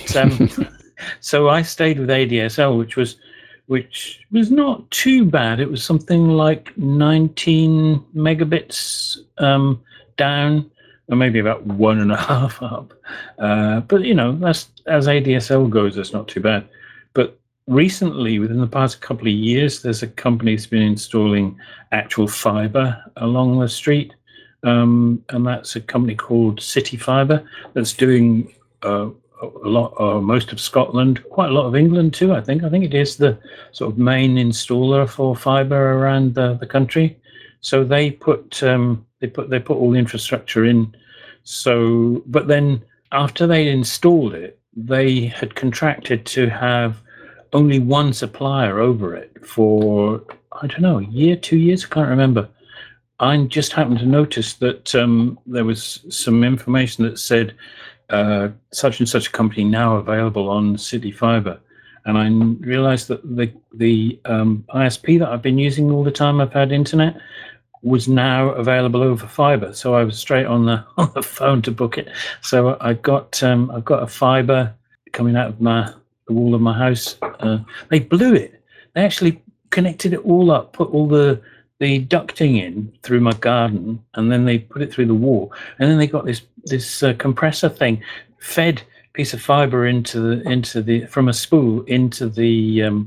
so I stayed with ADSL, which was not too bad. It was something like 19 megabits down, or maybe about 1.5 up. But you know, that's, as ADSL goes, that's not too bad. But recently, within the past couple of years, there's a company that's been installing actual fiber along the street. And that's a company called CityFibre that's doing a lot, most of Scotland, quite a lot of England too. I think it is the sort of main installer for fibre around the country. So they put all the infrastructure in. So, but then after they installed it, they had contracted to have only one supplier over it for, I don't know, a year, 2 years, I can't remember. I just happened to notice that there was some information that said such and such a company now available on CityFibre, and I realised that the ISP that I've been using all the time I've had internet was now available over fibre. So I was straight on the phone to book it. So I've got a fibre coming out of the wall of my house. They blew it. They actually connected it all up, put all the ducting in through my garden, and then they put it through the wall, and then they got this compressor thing, fed piece of fibre into the from a spool into the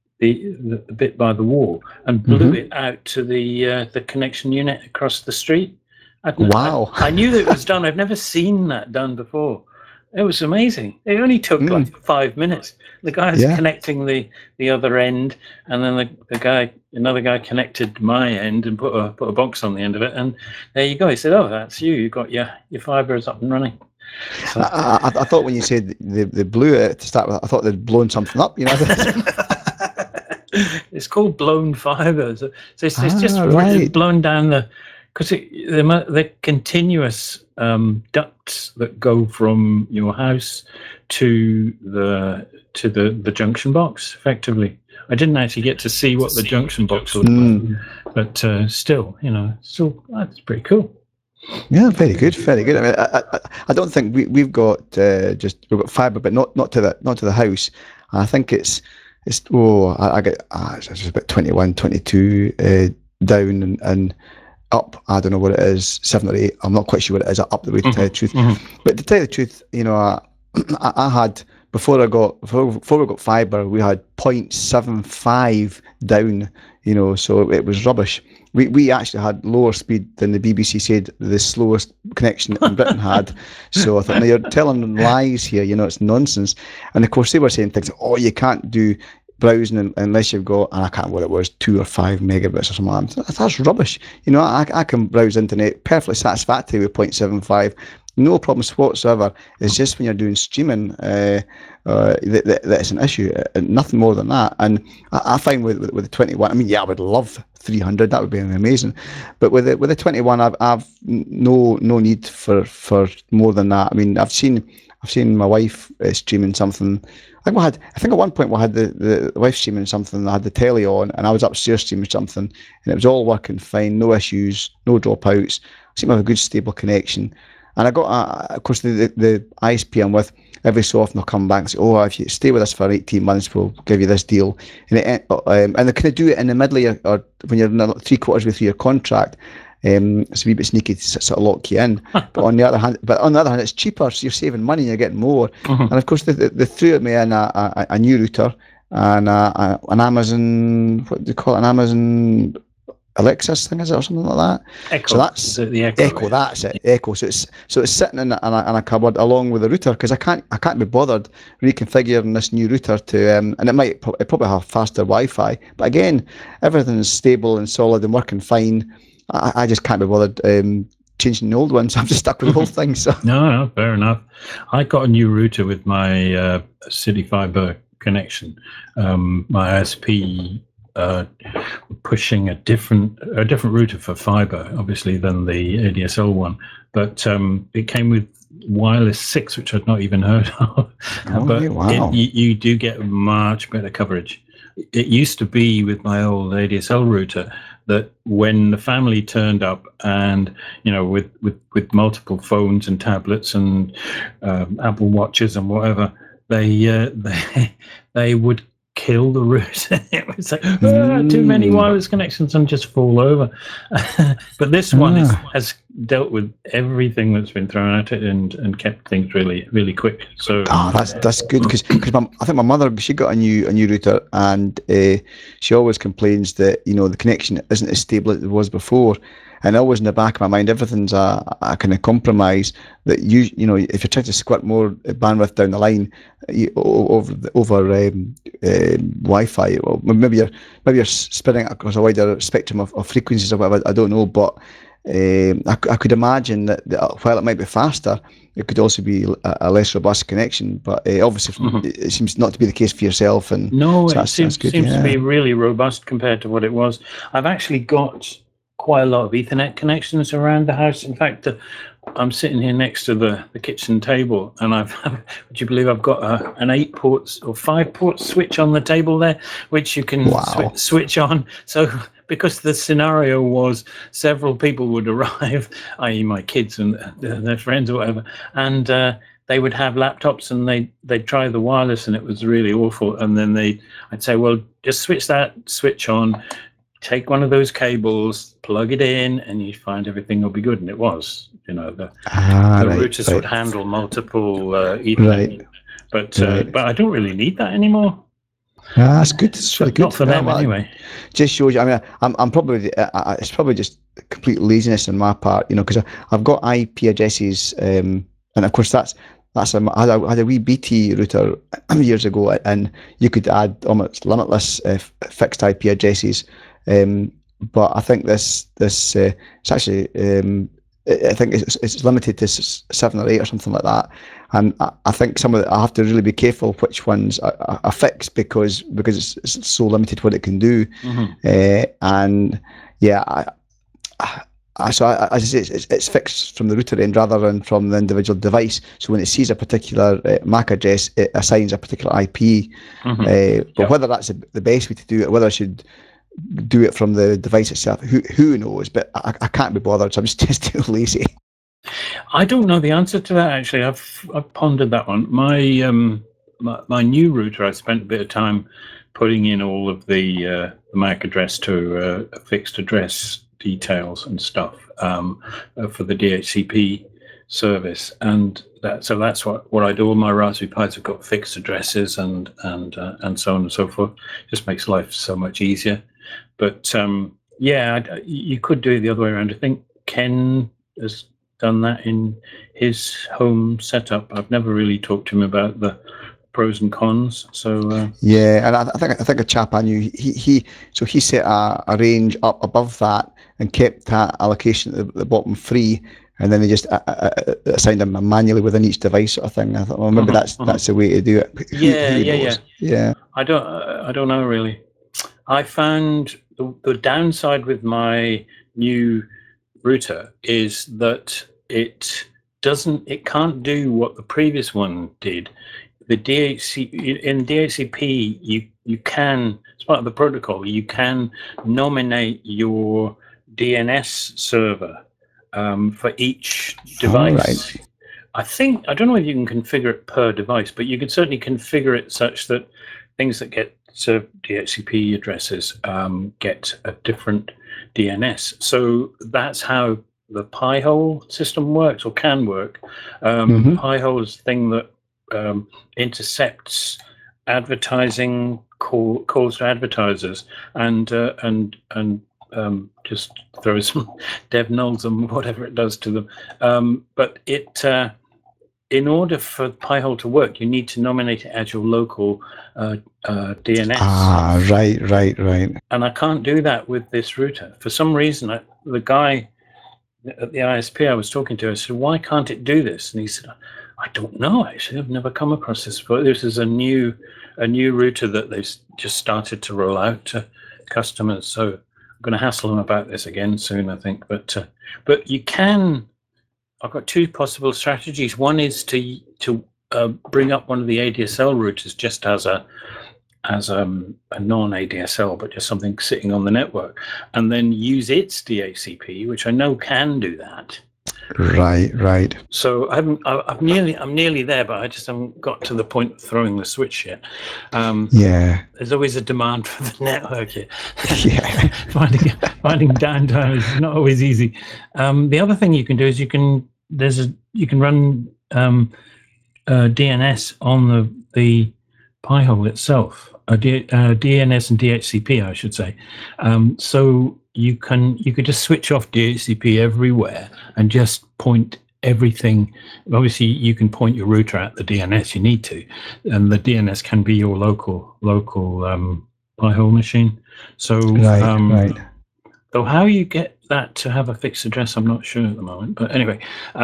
bit by the wall, and blew it out to the connection unit across the street. Wow! I knew that it was done. I've never seen that done before. It was amazing. It only took like 5 minutes. The guy's connecting the other end, and then another guy connected my end and put a box on the end of it, and there you go. He said, "Oh, that's you. You got your fibre is up and running." So, I thought when you said they blew it to start with, I thought they'd blown something up. it's called blown fibre. So it's just right. blown down because they're continuous ducts that go from your house to the junction box. Effectively, I didn't actually get to see what the junction box looked like, but still, that's pretty cool. Yeah, very good, very good. I mean, I don't think we've got fibre, but not to the house. I think it's I get it's about 21, 22 down and up. I don't know what it is, 7 or 8. I'm not quite sure what it is up the way, to tell you the truth. But to tell you the truth, I had before we got fibre, we had 0.75 down. So it was rubbish. We actually had lower speed than the BBC said the slowest connection in Britain had. So I thought, now you're telling lies here. It's nonsense. And of course they were saying things. Oh, you can't do browsing unless you've got, and I can't remember what it was, 2 or 5 megabits or something like that. That's rubbish. I can browse internet perfectly satisfactory with 0.75. No problems whatsoever. It's just when you're doing streaming that's an issue. Nothing more than that. And I find with the 21, I mean, I would love 300. That would be amazing. But with the 21, I've no need for more than that. I mean, I've seen my wife streaming something. I think at one point we had the wife streaming something. I had the telly on, and I was upstairs streaming something, and it was all working fine, no issues, no dropouts. I seem to have a good stable connection. And I got, of course, the ISP I'm with, every so often they'll come back and say, oh, if you stay with us for 18 months, we'll give you this deal. And they kind of do it in the middle of or when you're in 3/4 way through your contract. It's a wee bit sneaky to sort of lock you in. But on the other hand, it's cheaper, so you're saving money and you're getting more. And of course, they threw me in a new router and an Amazon, what do you call it, an Amazon Alexis thing, is it, or something like that? Echo. So that's the Echo. Echo. That's it. Echo. So it's sitting in a cupboard along with the router, because I can't be bothered reconfiguring this new router to and it probably have faster Wi-Fi. But again, everything's stable and solid and working fine. I just can't be bothered changing the old one, so I'm just stuck with the whole thing. So no, fair enough. I got a new router with my City Fibre connection. My ISP. Pushing a different router for fibre, obviously, than the ADSL one, but it came with wireless 6, which I'd not even heard of. But wow. You do get much better coverage. It used to be with my old ADSL router that when the family turned up, and with multiple phones and tablets and Apple Watches and whatever, they would kill the router. It was like too many wireless connections and just fall over. But this one has dealt with everything that's been thrown at it and kept things really, really quick. So that's good, because I think my mother, she got a new router, and she always complains that the connection isn't as stable as it was before. And always in the back of my mind, everything's a kind of compromise that if you're trying to squirt more bandwidth down the line over Wi-Fi, or maybe you're spinning it across a wider spectrum of frequencies or whatever. I don't know, but I could imagine that while it might be faster, it could also be a less robust connection. But obviously, it seems not to be the case for yourself. And no, so it seems to be really robust compared to what it was. I've actually got quite a lot of Ethernet connections around the house. In fact, I'm sitting here next to the kitchen table, and would you believe I've got an 8-port or 5-port switch on the table there, which you can switch on. So because the scenario was several people would arrive, i.e. my kids and their friends or whatever, and they would have laptops and they'd try the wireless, and it was really awful. And then I'd say, well, just switch that switch on, take one of those cables, plug it in, and you find everything will be good. And it was, the routers would handle multiple Ethernet, but I don't really need that anymore. That's good. It's really good. Not for them anyway. Just shows you. I mean, I'm probably it's probably just complete laziness on my part, because I've got IP addresses, and of course I had a wee BT router years ago, and you could add almost limitless fixed IP addresses. But I think this it's actually I think it's limited to 7 or 8 or something like that. And I think some of I have to really be careful which ones are fixed because it's so limited what it can do. And yeah, so as I say, it's fixed from the router end rather than from the individual device. So when it sees a particular MAC address, it assigns a particular IP. But whether that's the best way to do it, whether I should do it from the device itself, who knows? But I can't be bothered, so I'm just too lazy. I don't know the answer to that, actually. I've pondered that one. My new router, I spent a bit of time putting in all of the MAC address to fixed address details and stuff for the DHCP service, and that's what I do. All my Raspberry Pis have got fixed addresses and so on and so forth. Just makes life so much easier. But yeah, you could do it the other way around. I think Ken has done that in his home setup. I've never really talked to him about the pros and cons. So yeah, and I think a chap I knew, he set a range up above that and kept that allocation at the bottom free, and then they just assigned them manually within each device, sort of thing. I thought, well, maybe that's the way to do it. Yeah. I don't know really. I found the downside with my new router is that it can't do what the previous one did. The DHCP, you can, as part of the protocol, you can nominate your DNS server for each device. Right. I don't know if you can configure it per device, but you can certainly configure it such that things that get served DHCP addresses get a different DNS. So that's how the Pi-hole system works, or can work. Pi-hole is a thing that intercepts advertising calls to advertisers and just throws some dev nulls and whatever it does to them. But it in order for Pi-hole to work, you need to nominate it as your local DNS. Right. And I can't do that with this router. For some reason, the guy at the ISP I was talking to, I said, why can't it do this? And he said, I don't know, actually. I've never come across this before. This is a new router that they've just started to roll out to customers. So I'm going to hassle them about this again soon, I think. But you can. I've got two possible strategies. One is to bring up one of the ADSL routers just as a non-ADSL, but just something sitting on the network, and then use its DHCP, which I know can do that. Right. So I'm nearly there, but I just haven't got to the point of throwing the switch yet. There's always a demand for the network here. Yeah. finding downtime is not always easy. The other thing you can do is you can run DNS on the Pi-hole itself, DNS and DHCP, I should say. So you could just switch off DHCP everywhere and just point everything. Obviously, you can point your router at the DNS you need to, and the DNS can be your local Pi-hole machine. So right. So how you get that to have a fixed address, I'm not sure at the moment. But anyway,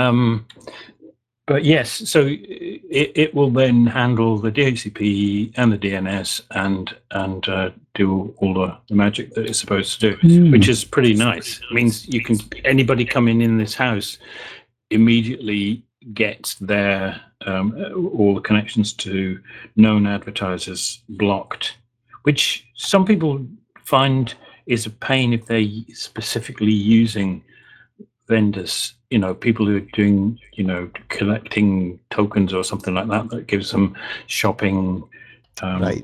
but yes, so it will then handle the DHCP and the DNS and do all the magic that it's supposed to do, which is pretty nice. It means anybody coming in this house immediately gets their all the connections to known advertisers blocked, which some people find is a pain if they're specifically using vendors, people who are doing, collecting tokens or something like that gives them shopping. Right.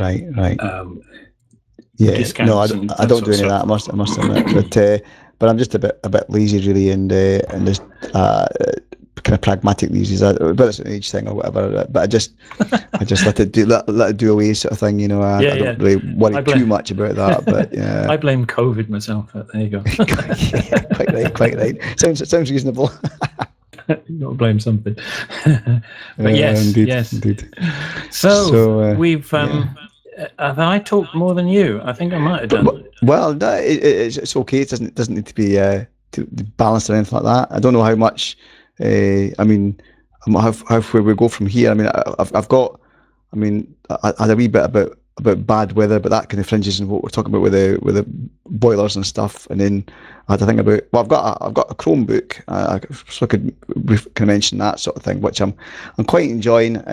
Yeah, no, I don't do any of that. I must admit, but I'm just a bit lazy really, and just kind of pragmatic these days. Whether it's an age thing or whatever, but I just let it do away sort of thing. I don't really worry too much about that. But yeah, I blame COVID myself. There you go. Yeah, quite right. Sounds reasonable. You got to blame something. But yes, indeed. So we've. Have I talked more than you? I think I might have done. Well, no, it's okay. It doesn't need to be to balance or anything like that. I don't know how much. I mean, how far we go from here. I mean, I've got. I mean, I had a wee bit about bad weather, but that kind of fringes in what we're talking about with the boilers and stuff. And then I had to think about. Well, I've got a Chromebook, so I could mention that sort of thing, which I'm quite enjoying.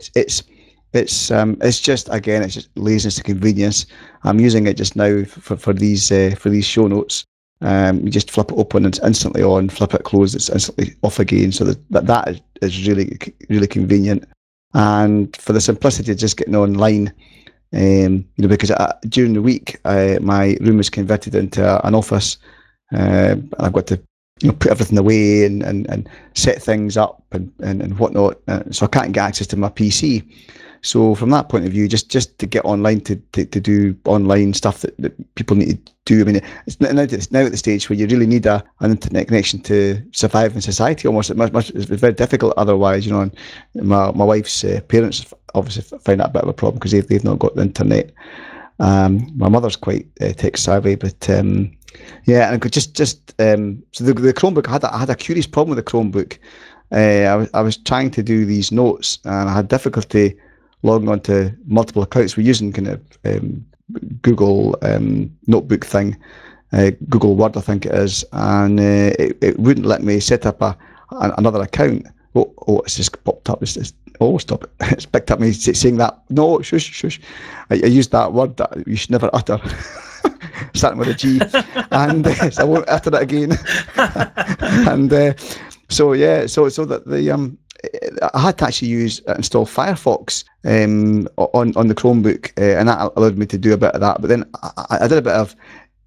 It's just, again, it's just laziness and convenience. I'm using it just now for these show notes. You just flip it open and it's instantly on, flip it closed, it's instantly off again. So that is really, really convenient. And for the simplicity of just getting online, because during the week, my room is converted into an office, and I've got to put everything away and set things up and whatnot. So I can't get access to my PC. So from that point of view, just to get online to do online stuff that people need to do. I mean, it's now at the stage where you really need an internet connection to survive in society. Almost, it's very difficult otherwise. And my wife's parents obviously find that a bit of a problem because they've not got the internet. My mother's quite tech savvy, but yeah, and so the Chromebook. I had a curious problem with the Chromebook. I was trying to do these notes, and I had difficulty logging onto multiple accounts. We're using kind of Google notebook thing, Google Word, I think it is, and it wouldn't let me set up another account. Oh, it's just popped up. Oh, stop it. It's picked up me saying that. No, shush. I used that word that you should never utter. Starting with a G. And so I won't utter it again. And so that I had to actually install Firefox on the Chromebook, and that allowed me to do a bit of that. But then I did a bit of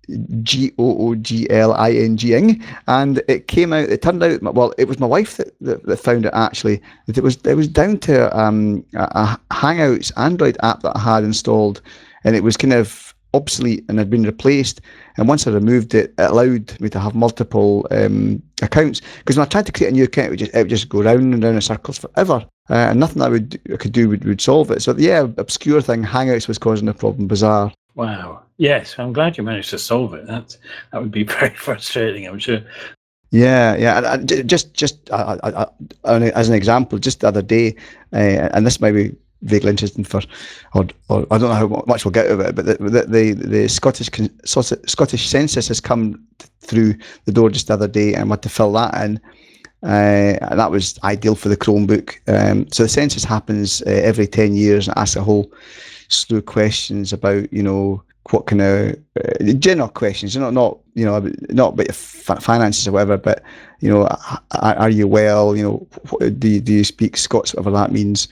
GOOGLING, and it came out. It turned out, well, it was my wife that found it actually. It was down to a Hangouts Android app that I had installed, and it was kind of obsolete and had been replaced. And once I removed it, it allowed me to have multiple accounts. Because when I tried to create a new account, it would just go round and round in circles forever, and nothing I could do would solve it. So yeah, obscure thing, Hangouts was causing a problem. Bizarre. Wow. Yes, I'm glad you managed to solve it. That would be very frustrating, I'm sure. Yeah. And just as an example, just the other day, and this might be vaguely interesting or I don't know how much we'll get of it, but the Scottish census has come through the door just the other day, and I had to fill that in. And that was ideal for the Chromebook. So the census happens every 10 years and asks a whole slew of questions about, what kind of general questions, not about your finances or whatever, but, are you well? Do you speak Scots, whatever that means?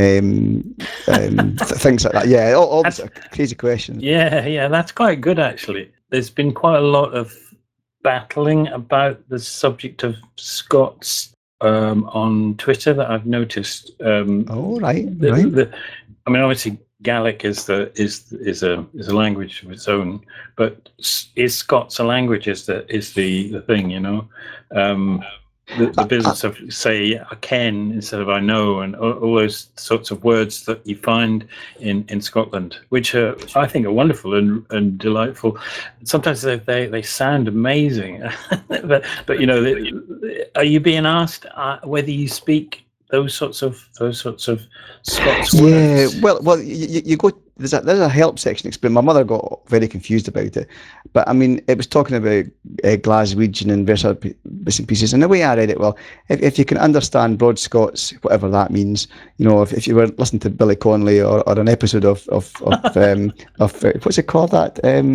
Things like that. Yeah, all these crazy questions. Yeah, that's quite good, actually. There's been quite a lot of battling about the subject of Scots on Twitter that I've noticed. Right. I mean, obviously, Gaelic is a language of its own, but is Scots a language? Is the thing? The business of, say, I ken instead of I know, and all those sorts of words that you find in Scotland, which I think are wonderful and delightful. Sometimes they sound amazing, but are you being asked whether you speak those sorts of Scots words? Yeah, well, you go. There's a help section explain. My mother got very confused about it, but I mean, it was talking about Glaswegian and various other bits and pieces. And the way I read it, well, if you can understand Broad Scots, whatever that means, if you were listening to Billy Connolly or an episode of what's it called, that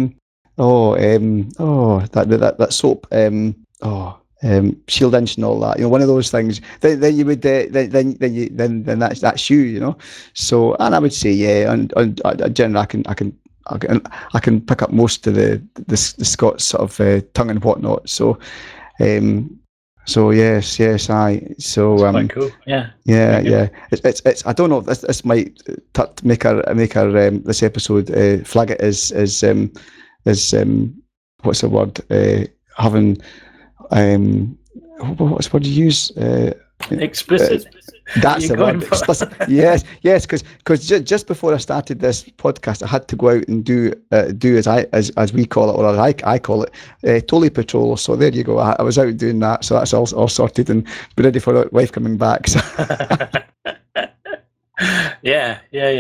that soap, Shield Inch and all that, one of those things. Then you would then that's you, So, and I would say and generally I can pick up most of the Scots sort of tongue and whatnot. So, yes, aye. So quite cool. Yeah. It's I don't know if this might make our this episode flag it as what's the word, having what's the word you use, Explicit. That's You're the going word. for- Explicit. Yes, because just before I started this podcast, I had to go out and do as we call it, or as I call it, Tolly Patrol. So there you go. I was out doing that, so that's all sorted and be ready for wife coming back. So. Yeah.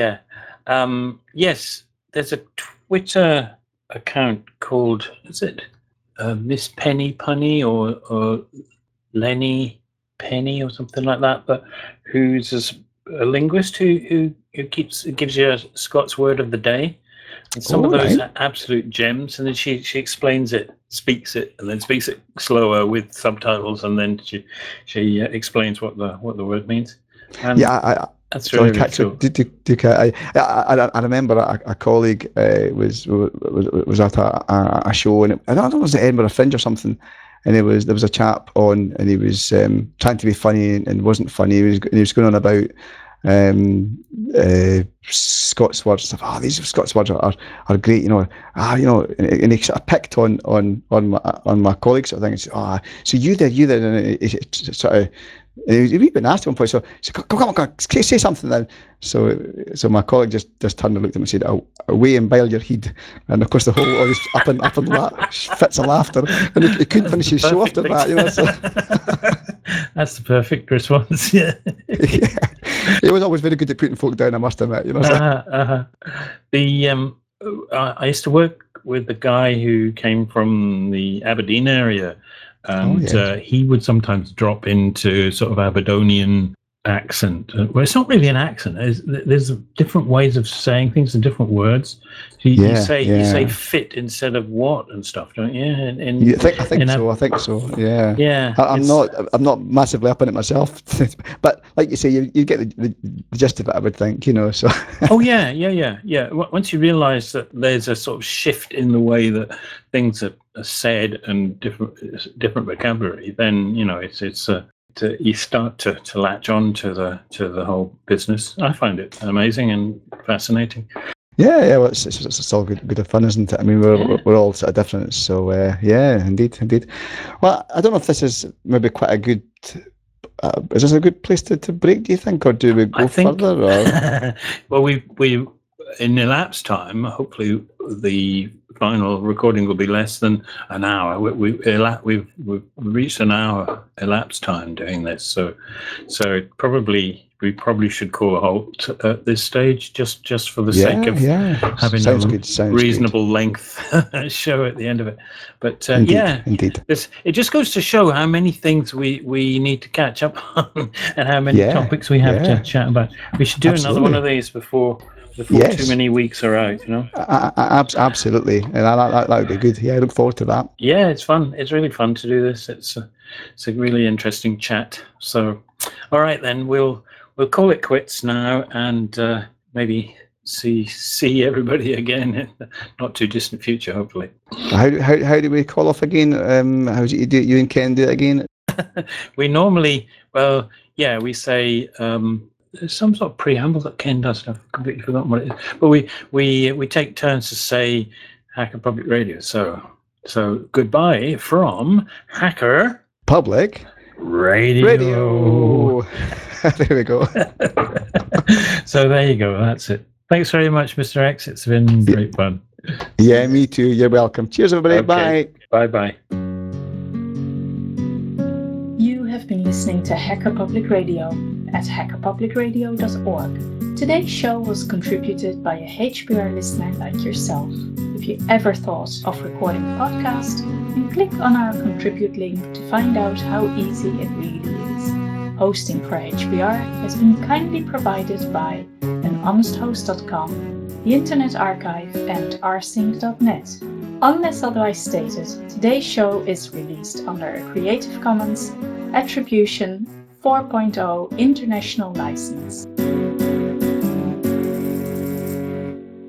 Yes, there's a Twitter account called, is it Miss Penny Punny or Lenny Penny or something like that, but who's a linguist who gives you a Scots word of the day. And some of those are absolute gems, and then she explains it, speaks it, and then speaks it slower with subtitles, and then she explains what the word means. And that's really, really cool. I remember a colleague was at a show, and I don't know, it was at Edinburgh Fringe or something, and there was a chap on, and he was trying to be funny and wasn't funny. He was going on about Scots words. Stuff. These Scots words are great, and he sort of picked on my colleagues sort of thing. And said, so you did, and he sort of. And he was a wee bit nasty at one point, so he said, come on, say something then. So my colleague just turned and looked at him and said, away and bile your head. And of course the whole audience up and fits of laughter, and he couldn't finish his show after that. So. That's the perfect response. Yeah. He was always very good at putting folk down, I must admit. I used to work with a guy who came from the Aberdeen area. And he would sometimes drop into sort of Aberdonian accent. Well, it's not really an accent. There's different ways of saying things and different words. You say fit instead of what and stuff, don't you? I think so. Yeah. Yeah. I'm not massively up in it myself, but like you say, you get the gist of it, I would think. So. Oh yeah. Once you realise that there's a sort of shift in the way that things are said and different vocabulary, then you start to latch on to the whole business. I find it amazing and fascinating. Yeah. Well, it's all good fun, isn't it? I mean, we're all sort of different. So indeed. Well, I don't know if this is maybe quite a good. Is this a good place to break? Do you think, or do we go further? Or? Well, we in elapsed time, hopefully the final recording will be less than an hour. We've reached an hour elapsed time doing this, so we probably should call a halt at this stage, just for the sake of having a reasonable length show at the end of it. But indeed. It just goes to show how many things we need to catch up on and how many topics we have to chat about. We should do another one of these before too many weeks are out, Absolutely, and that would be good. I look forward to that. Yeah, it's fun. It's really fun to do this. It's a really interesting chat. So, all right then, we'll call it quits now, and maybe see everybody again in the not too distant future, hopefully. How do we call off again? How do you do it? You and Ken do it again? We normally, we say. There's some sort of preamble that Ken does. I've completely forgotten what it is. But we take turns to say Hacker Public Radio. So goodbye from Hacker Public Radio. There we go. So there you go. That's it. Thanks very much, Mr. X. It's been great fun. Yeah, me too. You're welcome. Cheers, everybody. Okay. Bye. You have been listening to Hacker Public Radio at hackerpublicradio.org. Today's show was contributed by a HPR listener like yourself. If you ever thought of recording a podcast, then click on our contribute link to find out how easy it really is. Hosting for HPR has been kindly provided by anhonesthost.com, the Internet Archive, and rsync.net. Unless otherwise stated, today's show is released under a Creative Commons Attribution 4.0 International License.